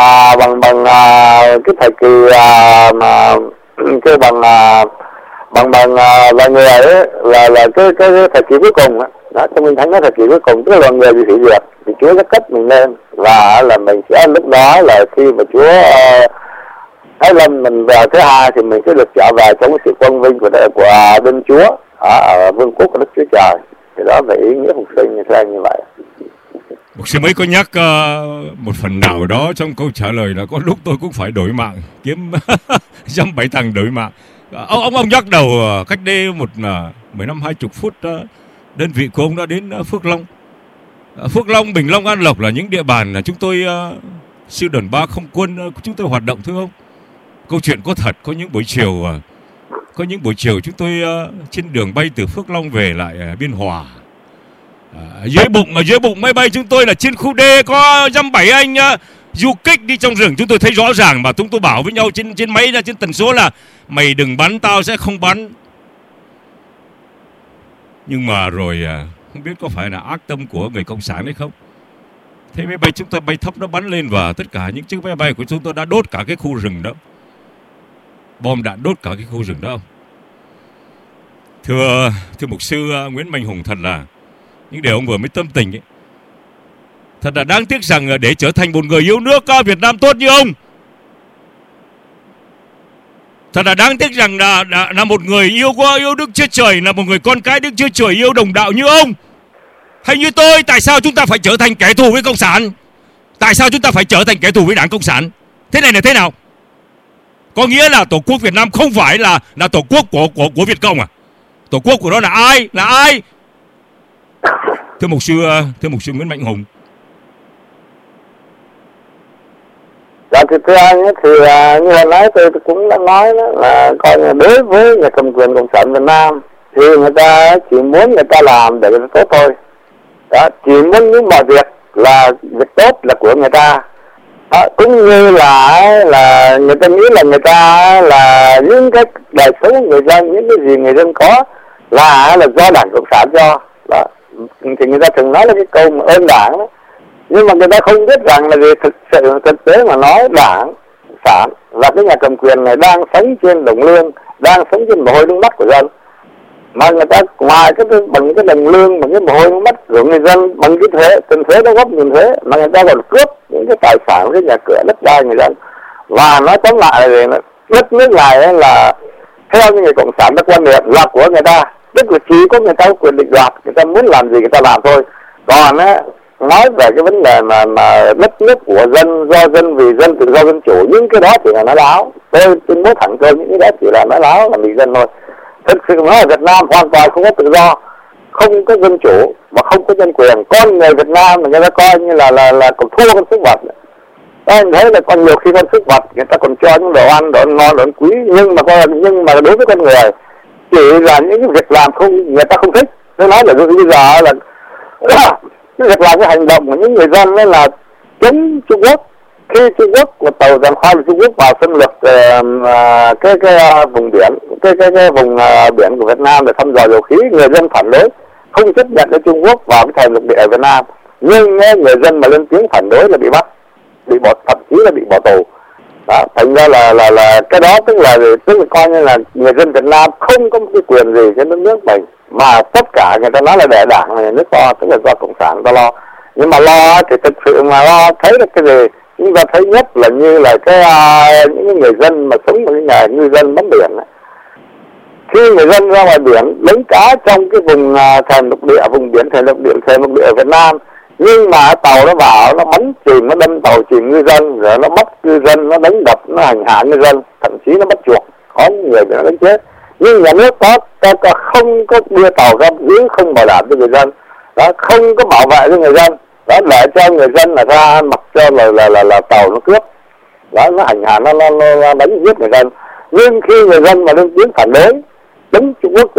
cái thời kỳ mà kêu bằng loài người ấy, là cái thời kỳ cuối cùng đó. Đó, trong Kinh Thánh nói thời kỳ cuối cùng, tức là loài người bị hủy diệt thì Chúa sẽ cất mình lên, và là mình sẽ lúc đó là khi mà Chúa Thái Lâm mình vào thứ hai thì mình sẽ được trở về trong cái sự quang vinh của bên Chúa ở vương quốc của Đức Chúa Trời. Thì đó về ý nghĩa phục sinh như thế như vậy. Mục sư mới có nhắc một phần nào đó trong câu trả lời là có lúc tôi cũng phải đổi mạng, kiếm dăm 7 thằng đổi mạng. Ông nhắc đầu cách đây 15-20 phút, đơn vị của ông đã đến Phước Long. Phước Long, Bình Long, An Lộc là những địa bàn chúng tôi sư đoàn 3 không quân chúng tôi hoạt động, thưa ông. Câu chuyện có thật, có những buổi chiều chúng tôi trên đường bay từ Phước Long về lại Biên Hòa. Dưới bụng máy bay chúng tôi là trên khu D có 7 anh du kích đi trong rừng. Chúng tôi thấy rõ ràng mà chúng tôi bảo với nhau trên máy ra, trên tần số là mày đừng bắn, tao sẽ không bắn. Nhưng mà rồi Không biết có phải là ác tâm của người cộng sản hay không. Thế máy bay chúng ta bay thấp nó bắn lên và tất cả những chiếc máy bay của chúng tôi đã đốt cả cái khu rừng đó. Bom đạn đốt cả cái khu rừng đó. Thưa mục sư Nguyễn Mạnh Hùng, thật là những điều ông vừa mới tâm tình ấy, thật là đáng tiếc rằng để trở thành một người yêu nước Việt Nam tốt như ông, thật là đáng tiếc rằng là một người yêu Đức Chúa Trời, là một người con cái Đức Chúa Trời yêu đồng đạo như ông hay như tôi, tại sao chúng ta phải trở thành kẻ thù với cộng sản? Tại sao chúng ta phải trở thành kẻ thù với Đảng Cộng sản? Thế này là thế nào? Có nghĩa là Tổ quốc Việt Nam không phải là Tổ quốc của Việt Cộng à? Tổ quốc của nó là ai? Là ai? Thưa mục sư Nguyễn Mạnh Hùng. Dạ thưa anh ấy, thì như hồi nãy tôi cũng đã nói đó, là coi như đối với nhà cầm quyền Cộng sản Việt Nam thì người ta chỉ muốn người ta làm để người ta tốt thôi. Đó, chỉ muốn những mọi việc là việc tốt là của người ta. Đó, cũng như là người ta nghĩ là người ta là những cái đời sống của người dân, những cái gì người dân có là do Đảng Cộng sản cho. Đó, thì người ta thường nói là cái câu mà ơn Đảng đó. Nhưng mà người ta không biết rằng là về thực tế mà nói Đảng sản và cái nhà cầm quyền này đang sống trên đồng lương, đang sống trên mồ hôi nước mắt của dân, mà người ta ngoài bằng cái đồng lương, bằng cái mồ hôi nước mắt của người dân, bằng cái thuế, tiền thuế nó góp tiền thuế, mà người ta còn cướp những cái tài sản, cái nhà cửa, đất đai người dân. Và nói tóm lại là đất nước này là theo những người cộng sản đã quan niệm là của người ta, tức là chỉ có người ta có quyền định đoạt, người ta muốn làm gì người ta làm thôi. Còn nói về cái vấn đề mà đất nước của dân, do dân, vì dân, tự do dân chủ, những cái đó chỉ là nói láo. Tôi nói thẳng thôi, những cái đó chỉ là nói láo, là vì dân thôi. Thực sự nói ở Việt Nam hoàn toàn không có tự do, không có dân chủ và không có nhân quyền. Con người Việt Nam người ta coi như là còn thua con súc vật. Anh thấy là còn nhiều khi con súc vật người ta còn cho những đồ ăn ngon, đồ ăn quý, nhưng mà đối với con người chỉ là những cái việc làm không, người ta không thích. Tôi nói là bây giờ là cái việc làm, cái hành động của những người dân đó là chống Trung Quốc. Khi Trung Quốc của tàu giàn khoan của Trung Quốc vào xâm lược cái vùng biển, cái vùng biển của Việt Nam để thăm dò dầu khí, người dân phản đối, không chấp nhận cho Trung Quốc vào cái thềm lục địa ở Việt Nam. Nhưng người dân mà lên tiếng phản đối là bị bắt, bị bỏ, thậm chí là bị bỏ tù. Đó, thành ra là cái đó tức là coi như là người dân Việt Nam không có một cái quyền gì cho đất nước mình, mà tất cả người ta nói là để Đảng này nước to, tức là do Cộng sản ta lo. Nhưng mà lo thì thực sự mà lo thấy được cái gì? Chúng ta thấy nhất là như là những người dân mà sống ở cái nghề ngư dân bám biển ấy. Khi người dân ra ngoài biển đánh cá trong cái vùng thềm lục địa, vùng biển thềm lục địa ở Việt Nam, nhưng mà tàu nó vào, nó bắn chìm, nó đâm tàu chìm ngư dân, rồi nó bắt ngư dân, nó đánh đập, nó hành hạ ngư dân, thậm chí nó bắt chuộc, có người bị nó đánh chết. Nhưng nhà nước có không có đưa tàu ra giữ, không bảo đảm cho người dân, đó, không có bảo vệ cho người dân, đó, để cho người dân là ra mặc cho là tàu nó cướp, đó, nó hành hạ, nó đánh giết người dân. Nhưng khi người dân mà lên tiếng phản đối chống Trung Quốc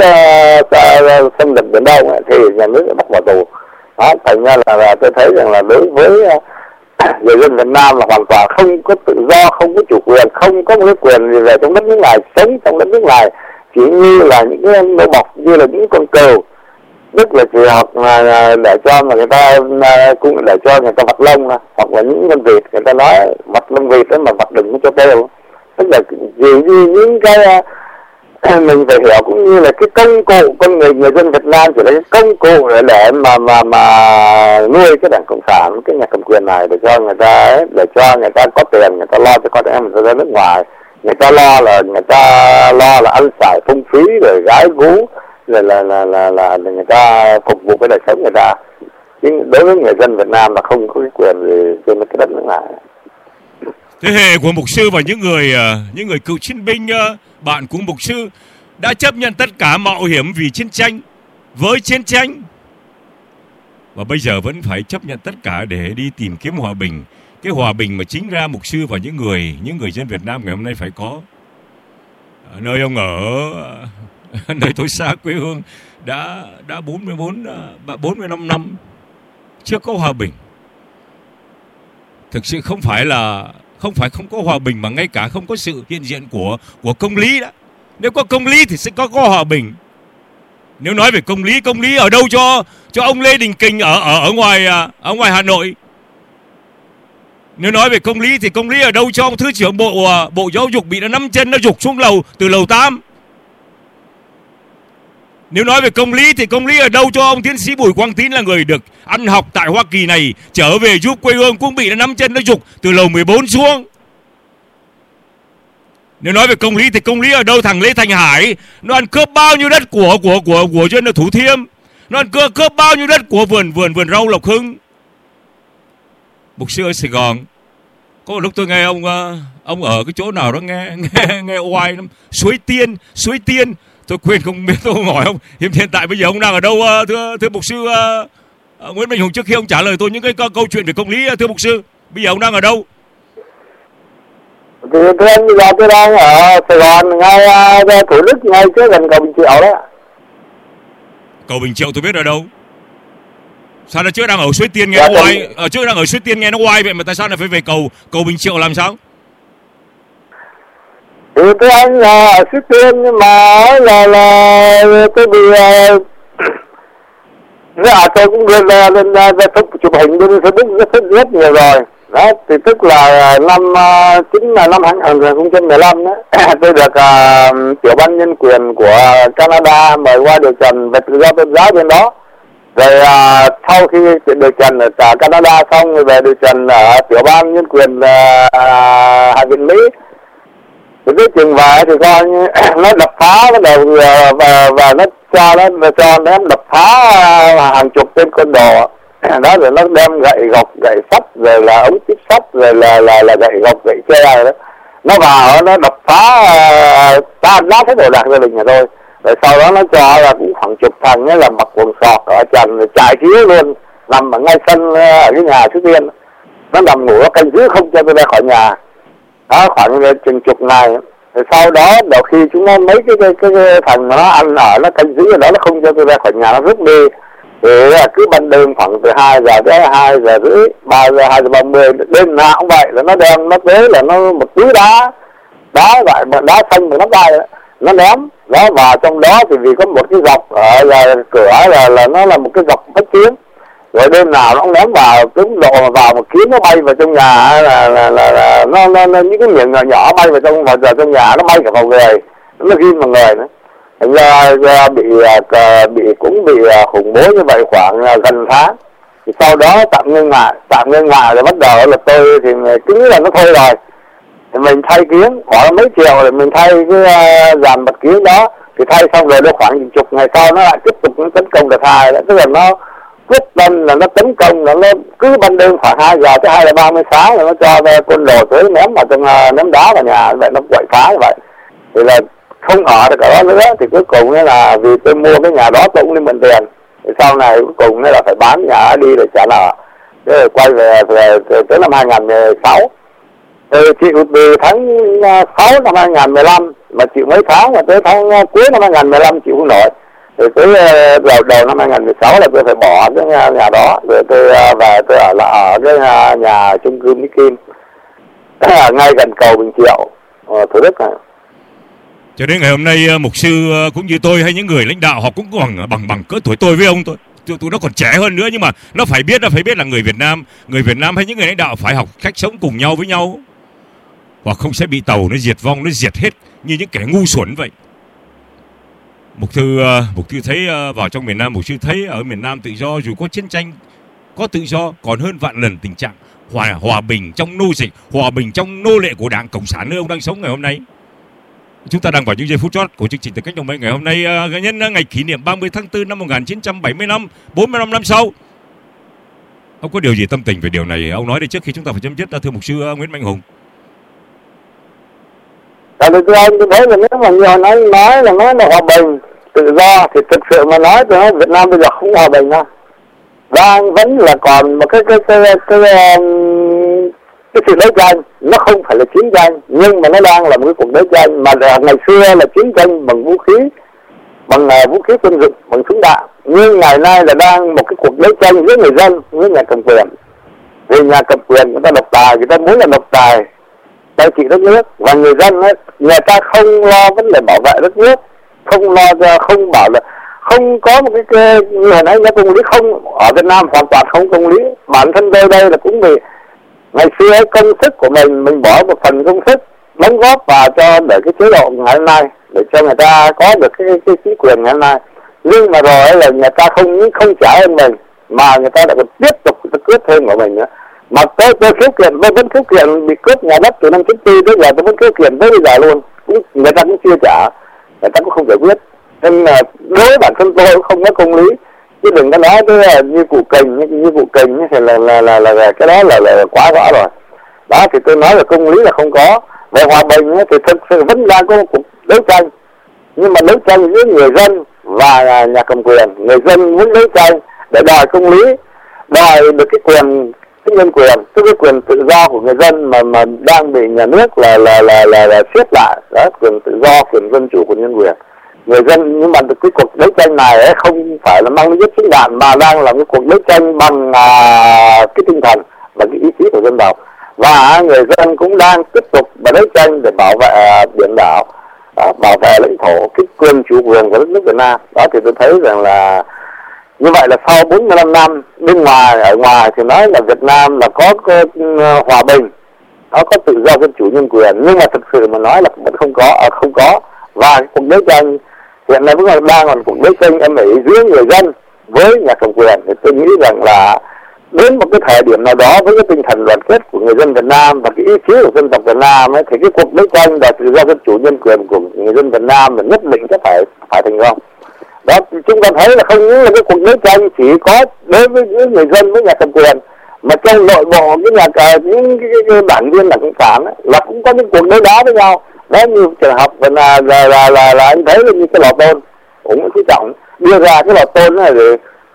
xâm lược Biển Đông ấy, thì nhà nước đã bắt vào tù. Đó, thành ra là tôi thấy rằng là đối với người dân Việt Nam là hoàn toàn không có tự do, không có chủ quyền, không có một cái quyền gì về trong đất nước này, sống trong đất nước này chỉ như là những cái nô bộc, như là những con cừu, tức là chỉ học để cho mà người ta cũng để cho người ta vặt lông, hoặc là những con vịt, người ta nói vặt lông vịt đó mà vặt đừng có cho kêu, tức là vì như những cái mình phải hiểu cũng như là cái công cụ, con người dân Việt Nam chỉ là cái công cụ để mà nuôi cái Đảng Cộng sản, cái nhà cầm quyền này, để cho người ta có tiền, người ta lo cho con em người ta ra nước ngoài, người ta lo là ăn xài phung phí, rồi gái gú, rồi là người ta phục vụ cái đời sống người ta. Nhưng đối với người dân Việt Nam là không có cái quyền gì trên cái đất nước này. Thế hệ của mục sư và những người cựu chiến binh, bạn của mục sư đã chấp nhận tất cả mạo hiểm vì chiến tranh, với chiến tranh, và bây giờ vẫn phải chấp nhận tất cả để đi tìm kiếm hòa bình. Cái hòa bình mà chính ra mục sư và những người dân Việt Nam ngày hôm nay phải có. Nơi ông ở, nơi tôi xa quê hương đã 45 năm chưa có hòa bình. Thực sự không phải không có hòa bình, mà ngay cả không có sự hiện diện của công lý đó. Nếu có công lý thì sẽ có hòa bình. Nếu nói về công lý ở đâu cho ông Lê Đình Kình ở ngoài Hà Nội. Nếu nói về công lý thì công lý ở đâu cho ông Thứ trưởng Bộ Giáo dục bị nó nắm chân nó giục xuống từ lầu 8. Nếu nói về công lý thì công lý ở đâu cho ông tiến sĩ Bùi Quang Tín là người được ăn học tại Hoa Kỳ này trở về giúp quê hương cũng bị nó nắm chân nó giục từ lầu 14 xuống. Nếu nói về công lý thì công lý ở đâu thằng Lê Thành Hải nó ăn cướp bao nhiêu đất của dân ở Thủ Thiêm, nó ăn cướp bao nhiêu đất của vườn rau Lộc Hưng. Mục sư ở Sài Gòn có một lúc tôi nghe ông ở cái chỗ nào đó nghe oai lắm. Suối Tiên tôi quên không biết, tôi hỏi ông hiện tại bây giờ ông đang ở đâu thưa mục sư Nguyễn Mạnh Hùng, trước khi ông trả lời tôi những cái câu chuyện về công lý. Thưa mục sư, bây giờ ông đang ở đâu? Thì thưa anh, bây giờ tôi đang ở Sài Gòn, ngay Thủ Đức, ngay trước gần cầu Bình Triệu đó. Cầu Bình Triệu tôi biết ở đâu. Sao nó trước đang ở Suối Tiên nghe nó oai, trước đang ở Suối Tiên nghe nó oai vậy mà tại sao lại phải về cầu Bình Triệu làm sao? Thì thưa anh là ở Suối Tiên, nhưng mà là tôi bị tôi cũng lên chụp hình lên Facebook rất nhiều rồi. Đó, thì tức là năm 2015 đó, tôi được tiểu ban nhân quyền của Canada mời qua điều trần về tự do tôn giáo bên đó. Rồi sau khi điều trần ở Canada xong rồi về điều trần ở tiểu ban nhân quyền Hạ viện Mỹ. Thì cái chừng về thì coi như nó đập phá bắt đầu và nó cho nó đập phá hàng chục tên côn đồ. Đó, rồi nó đem gậy gộc, gậy sắt, rồi là ống tiếp sắt, rồi là gậy gộc, gậy tre đó. Nó vào nó đập phá tan nát hết đồ đạc gia đình nhà tôi. Rồi sau đó nó cho là cũng khoảng chục thằng ấy là mặc quần sọt ở trần rồi trải chiếu luôn, nằm ở ngay sân ở cái nhà Suối Tiên. Nó nằm ngủ nó canh giữ không cho tôi ra khỏi nhà. Đó, khoảng chừng chục ngày. Rồi sau đó đầu khi chúng nó mấy cái thằng nó ăn ở nó canh giữ ở đó, nó không cho tôi ra khỏi nhà, nó rút đi. Thì cứ ban đêm khoảng từ 2 giờ tới 2 giờ rưỡi, 3 giờ 2 giờ 30 đêm nào cũng vậy, là nó đem nó tới là nó một túi đá gọi đá xanh bằng nắp đai đó, nó ném đó vào trong đó. Thì vì có một cái dọc ở cửa là nó là một cái dọc vách kiến, rồi đêm nào nó cũng ném vào tướng độ mà vào một kiến nó bay vào trong nhà là nó những cái miệng nhỏ bay vào trong nhà, nó bay cả vào người, nó ghim vào người nữa. Thành ra bị khủng bố như vậy khoảng gần tháng. Thì sau đó tạm ngưng lại rồi bắt đầu là tôi thì cứ nghĩ là nó thôi rồi. Thì mình thay kiến, bỏ mấy triệu rồi mình thay cái dàn bật kiến đó. Thì thay xong rồi nó khoảng chục ngày sau nó lại tiếp tục nó tấn công đợt 2. Tức là nó quyết tâm là nó tấn công, là nó cứ ban đêm khoảng 2 giờ tới 2 giờ 30 sáng là nó cho côn đồ tới ném đá vào nhà, vậy nó quậy phá như vậy. Thì là không ở được ở đó nữa. Thì cuối cùng là vì tôi mua cái nhà đó tôi cũng đi mượn tiền. Thì sau này cuối cùng là phải bán nhà đi để trả nợ. Thế rồi quay về tới năm 2016. Rồi chịu từ tháng 6 năm 2015 mà chịu mấy tháng, mà tới tháng cuối năm 2015 chịu không nổi. Rồi tới đầu năm 2016 là tôi phải bỏ cái nhà đó. Rồi tôi về tôi ở cái nhà chung cư Mỹ Kim ngay gần cầu Bình Triệu, Thủ Đức này. Cho đến ngày hôm nay mục sư cũng như tôi hay những người lãnh đạo họ cũng bằng cỡ tuổi tôi với ông thôi. Tụi nó còn trẻ hơn nữa, nhưng mà nó phải biết là người Việt Nam hay những người lãnh đạo phải học cách sống cùng nhau với nhau, hoặc không sẽ bị tàu nó diệt vong, nó diệt hết như những kẻ ngu xuẩn vậy. Mục sư thấy vào trong miền Nam, mục sư thấy ở miền Nam tự do, dù có chiến tranh, có tự do còn hơn vạn lần tình trạng hòa bình trong nô dịch, hòa bình trong nô lệ của Đảng Cộng sản nơi ông đang sống ngày hôm nay. Chúng ta đang vào những giây phút chót của chương trình Từ Cách Đồng Mây ngày hôm nay, nhân ngày kỷ niệm 30 tháng 4 năm 1975, 45 năm sau. Ông có điều gì tâm tình về điều này ông nói đi trước khi chúng ta phải chấm dứt, thưa mục sư Nguyễn Mạnh Hùng? Tại vì anh tôi thấy là nếu mà nhiều nói là hòa bình, tự do thì thực sự mà nói tôi nói Việt Nam bây giờ không hòa bình đâu. Đang vẫn là còn một cái sự đấu tranh, nó không phải là chiến tranh, nhưng mà nó đang là một cái cuộc đấu tranh mà ngày xưa là chiến tranh bằng vũ khí quân dụng, bằng súng đạn, nhưng ngày nay là đang một cái cuộc đấu tranh giữa người dân với nhà cầm quyền. Vì nhà cầm quyền người ta độc tài, người ta muốn là độc tài cai trị đất nước, và người dân ấy, người ta không lo vấn đề bảo vệ đất nước, không bảo là không có một cái như hồi nãy nói công lý không, ở Việt Nam hoàn toàn không công lý. Bản thân tôi đây là cũng vì ngày xưa ấy, công sức của mình bỏ một phần công sức đóng góp vào cho để cái chế độ ngày hôm nay, để cho người ta có được cái chính quyền ngày hôm nay. Nhưng mà rồi là người ta không trả ơn mình, mà người ta lại còn tiếp tục cướp thêm của mình nữa. Mà tôi khiếu kiện, tôi vẫn khiếu kiện bị cướp nhà đất từ năm 94 tới giờ, tôi vẫn khiếu kiện tới bây giờ luôn. Người ta cũng chưa trả, người ta cũng không giải quyết. Nên là đối với bản thân tôi cũng không có công lý. Chứ đừng có nói tới như vụ Kình thì là cái đó là quá rõ rồi. Đó thì tôi nói là công lý là không có. Về hòa bình thì thực sự vẫn đang có một cuộc đấu tranh, nhưng mà đấu tranh giữa người dân và nhà cầm quyền. Người dân muốn đấu tranh để đòi công lý, đòi được cái quyền, cái nhân quyền, tức cái quyền tự do của người dân mà đang bị nhà nước là siết lại. Đó, quyền tự do, quyền dân chủ, quyền nhân quyền người dân. Nhưng mà cái cuộc đấu tranh này ấy, không phải là mang tính chính đạn, mà đang là cái cuộc đấu tranh bằng cái tinh thần và cái ý chí của dân tộc. Và người dân cũng đang tiếp tục đấu tranh để bảo vệ biển đảo, bảo vệ lãnh thổ, cái quyền chủ quyền của đất nước Việt Nam. Đó thì tôi thấy rằng là như vậy là sau 45 năm bên ngoài, ở ngoài thì nói là Việt Nam là có hòa bình, nó có tự do dân chủ nhân quyền, nhưng mà thực sự mà nói là vẫn không có. Và cuộc đấu tranh hiện nay vẫn đang còn cuộc đấu tranh âm ỉ giữa người dân với nhà cầm quyền. Thì tôi nghĩ rằng là đến một cái thời điểm nào đó, với cái tinh thần đoàn kết của người dân Việt Nam và cái ý chí của dân tộc Việt Nam ấy, thì cái cuộc đấu tranh về tự do dân chủ nhân quyền của người dân Việt Nam là nhất định sẽ phải thành công. Đó, chúng ta thấy là không những là cái cuộc đấu tranh chỉ có đối với những người dân với nhà cầm quyền, mà trong nội bộ những cái đảng viên đảng cộng sản ấy, là cũng có những cuộc đấu đá với nhau. Đó, như trường hợp là anh thấy là như cái Lò Tôn, cũng Nguyễn Phú Trọng đưa ra cái Lò Tôn này để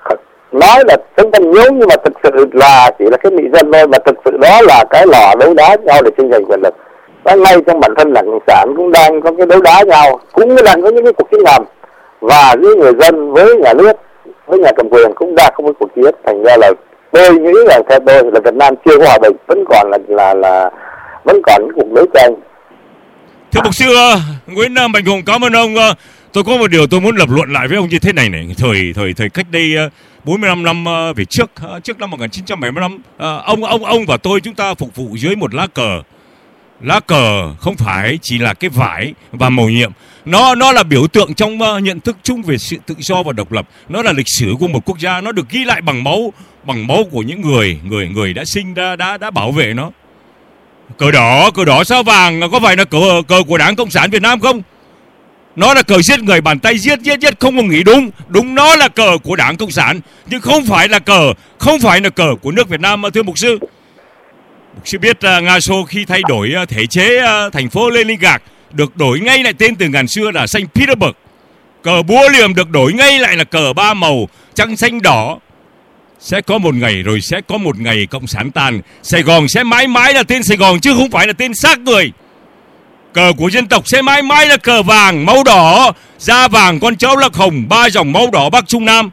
nói là chống tham nhũng, nhưng mà thực sự là chỉ là cái mị dân thôi, mà thực sự đó là cái lò đấu đá nhau để tranh giành quyền lực. Đó, ngay trong bản thân đảng cộng sản cũng đang có cái đấu đá nhau, cũng đang có những cái cuộc chiến ngầm, và giữa người dân với nhà nước, với nhà cầm quyền cũng đang không có cuộc chiến. Thành ra là tôi nghĩ là theo tôi là Việt Nam chưa có hòa bình, vẫn còn là vẫn còn những cuộc đấu tranh. Thưa mục sư Nguyễn Mạnh Hùng, cảm ơn ông. Tôi có một điều tôi muốn lập luận lại với ông như thế này này. Thời cách đây 45 năm về trước năm 1975, ông và tôi chúng ta phục vụ dưới một lá cờ. Lá cờ không phải chỉ là cái vải và màu nhiệm. Nó là biểu tượng trong nhận thức chung về sự tự do và độc lập. Nó là lịch sử của một quốc gia. Nó được ghi lại bằng máu của những người đã sinh đã bảo vệ nó. Cờ đỏ sao vàng có phải là cờ của Đảng Cộng sản Việt Nam không? Nó là cờ giết người, bàn tay giết không có nghĩ đúng nó là cờ của Đảng Cộng sản, nhưng không phải là cờ của nước Việt Nam. Thưa mục sư biết Nga Xô khi thay đổi thể chế thành phố Leningrad được đổi ngay lại tên từ ngàn xưa là Saint Petersburg. Cờ búa liềm được đổi ngay lại là cờ ba màu trắng xanh đỏ. Sẽ có một ngày Cộng sản tàn, Sài Gòn sẽ mãi mãi là tên Sài Gòn chứ không phải là tên xác người. Cờ của dân tộc sẽ mãi mãi là cờ vàng, máu đỏ, da vàng, con cháu là hồng, ba dòng máu đỏ Bắc Trung Nam.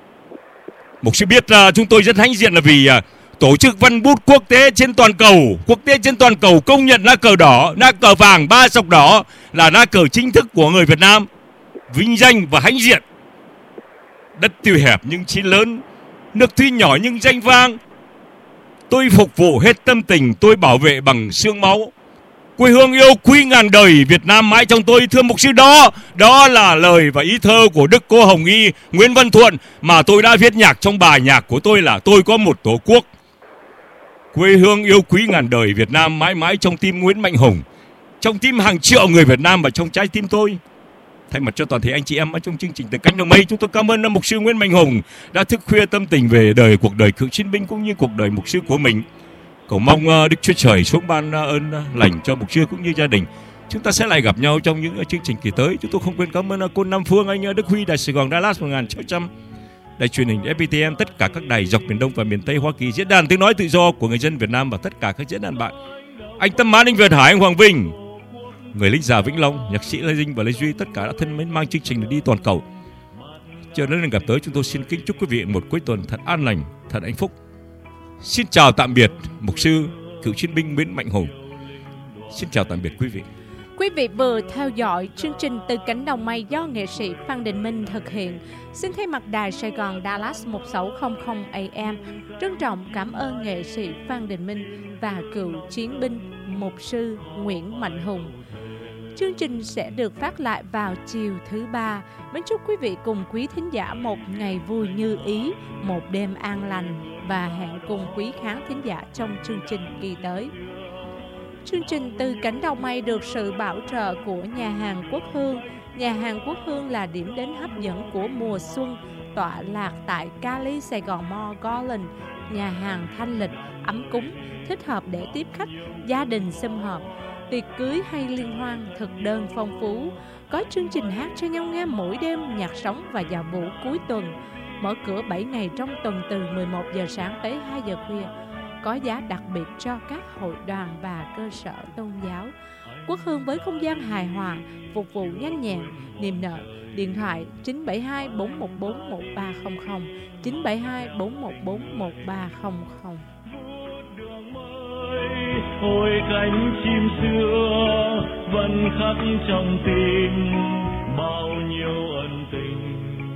Mục sư biết chúng tôi rất hãnh diện là vì tổ chức văn bút quốc tế trên toàn cầu công nhận lá cờ đỏ, lá cờ vàng, ba dọc đỏ là lá cờ chính thức của người Việt Nam. Vinh danh và hãnh diện. Đất tuy hẹp nhưng chí lớn, nước tuy nhỏ nhưng danh vang. Tôi phục vụ hết tâm tình, tôi bảo vệ bằng xương máu. Quê hương yêu quý ngàn đời, Việt Nam mãi trong tôi. Thưa mục sư, đó là lời và ý thơ của Đức Cô Hồng Y, Nguyễn Văn Thuận mà tôi đã viết nhạc trong bài nhạc của tôi là Tôi có một tổ quốc. Quê hương yêu quý ngàn đời, Việt Nam mãi mãi trong tim Nguyễn Mạnh Hùng, trong tim hàng triệu người Việt Nam và trong trái tim tôi. Thay mặt cho toàn thể anh chị em ở trong chương trình Từ Cánh Đồng Mây, chúng tôi cảm ơn mục sư Nguyễn Mạnh Hùng đã thức khuya tâm tình về cuộc đời cựu chiến binh cũng như cuộc đời mục sư của mình. Cầu mong Đức Chúa Trời xuống ban ơn lành cho mục sư cũng như gia đình. Chúng ta sẽ lại gặp nhau trong những chương trình kỳ tới. Chúng tôi không quên cảm ơn cô Nam Phương, anh Đức Huy, Đài Sài Gòn, Dallas 1600, đài truyền hình FPTM, tất cả các đài dọc miền Đông và miền Tây Hoa Kỳ, diễn đàn tiếng nói tự do của người dân Việt Nam và tất cả các diễn đàn bạn. Anh Tâm Mãn, anh Việt Hải, anh Hoàng Vinh, người lính già Vĩnh Long, nhạc sĩ Lê Dinh và Lê Duy, tất cả đã thân mến mang chương trình đi toàn cầu. Cho đến lần gặp tới, chúng tôi xin kính chúc quý vị một cuối tuần thật an lành, thật hạnh phúc. Xin chào tạm biệt mục sư cựu chiến binh Nguyễn Mạnh Hùng. Xin chào tạm biệt quý vị. Quý vị vừa theo dõi chương trình Từ Cánh Đồng Mây do nghệ sĩ Phan Đình Minh thực hiện. Xin thay mặt Đài Sài Gòn Dallas 1600 AM trân trọng cảm ơn nghệ sĩ Phan Đình Minh và cựu chiến binh mục sư Nguyễn Mạnh Hùng. Chương trình sẽ được phát lại vào chiều thứ Ba. Mến chúc quý vị cùng quý thính giả một ngày vui như ý, một đêm an lành và hẹn cùng quý khán thính giả trong chương trình kỳ tới. Chương trình Từ Cánh Đồng Mây được sự bảo trợ của nhà hàng Quốc Hương. Nhà hàng Quốc Hương là điểm đến hấp dẫn của mùa xuân, tọa lạc tại Cali, Sài Gòn Mall Garland. Nhà hàng thanh lịch, ấm cúng, thích hợp để tiếp khách, gia đình sum họp, tiệc cưới hay liên hoan, thực đơn phong phú. Có chương trình hát cho nhau nghe mỗi đêm, nhạc sống và dạo vũ cuối tuần. Mở cửa 7 ngày trong tuần từ 11 giờ sáng tới 2 giờ khuya. Có giá đặc biệt cho các hội đoàn và cơ sở tôn giáo. Quốc Hương với không gian hài hòa, phục vụ nhanh nhẹn, niềm nợ. Điện thoại 972 414 1300, 972 414 1300. Ôi cánh chim xưa vẫn khắc trong tim bao nhiêu ân tình.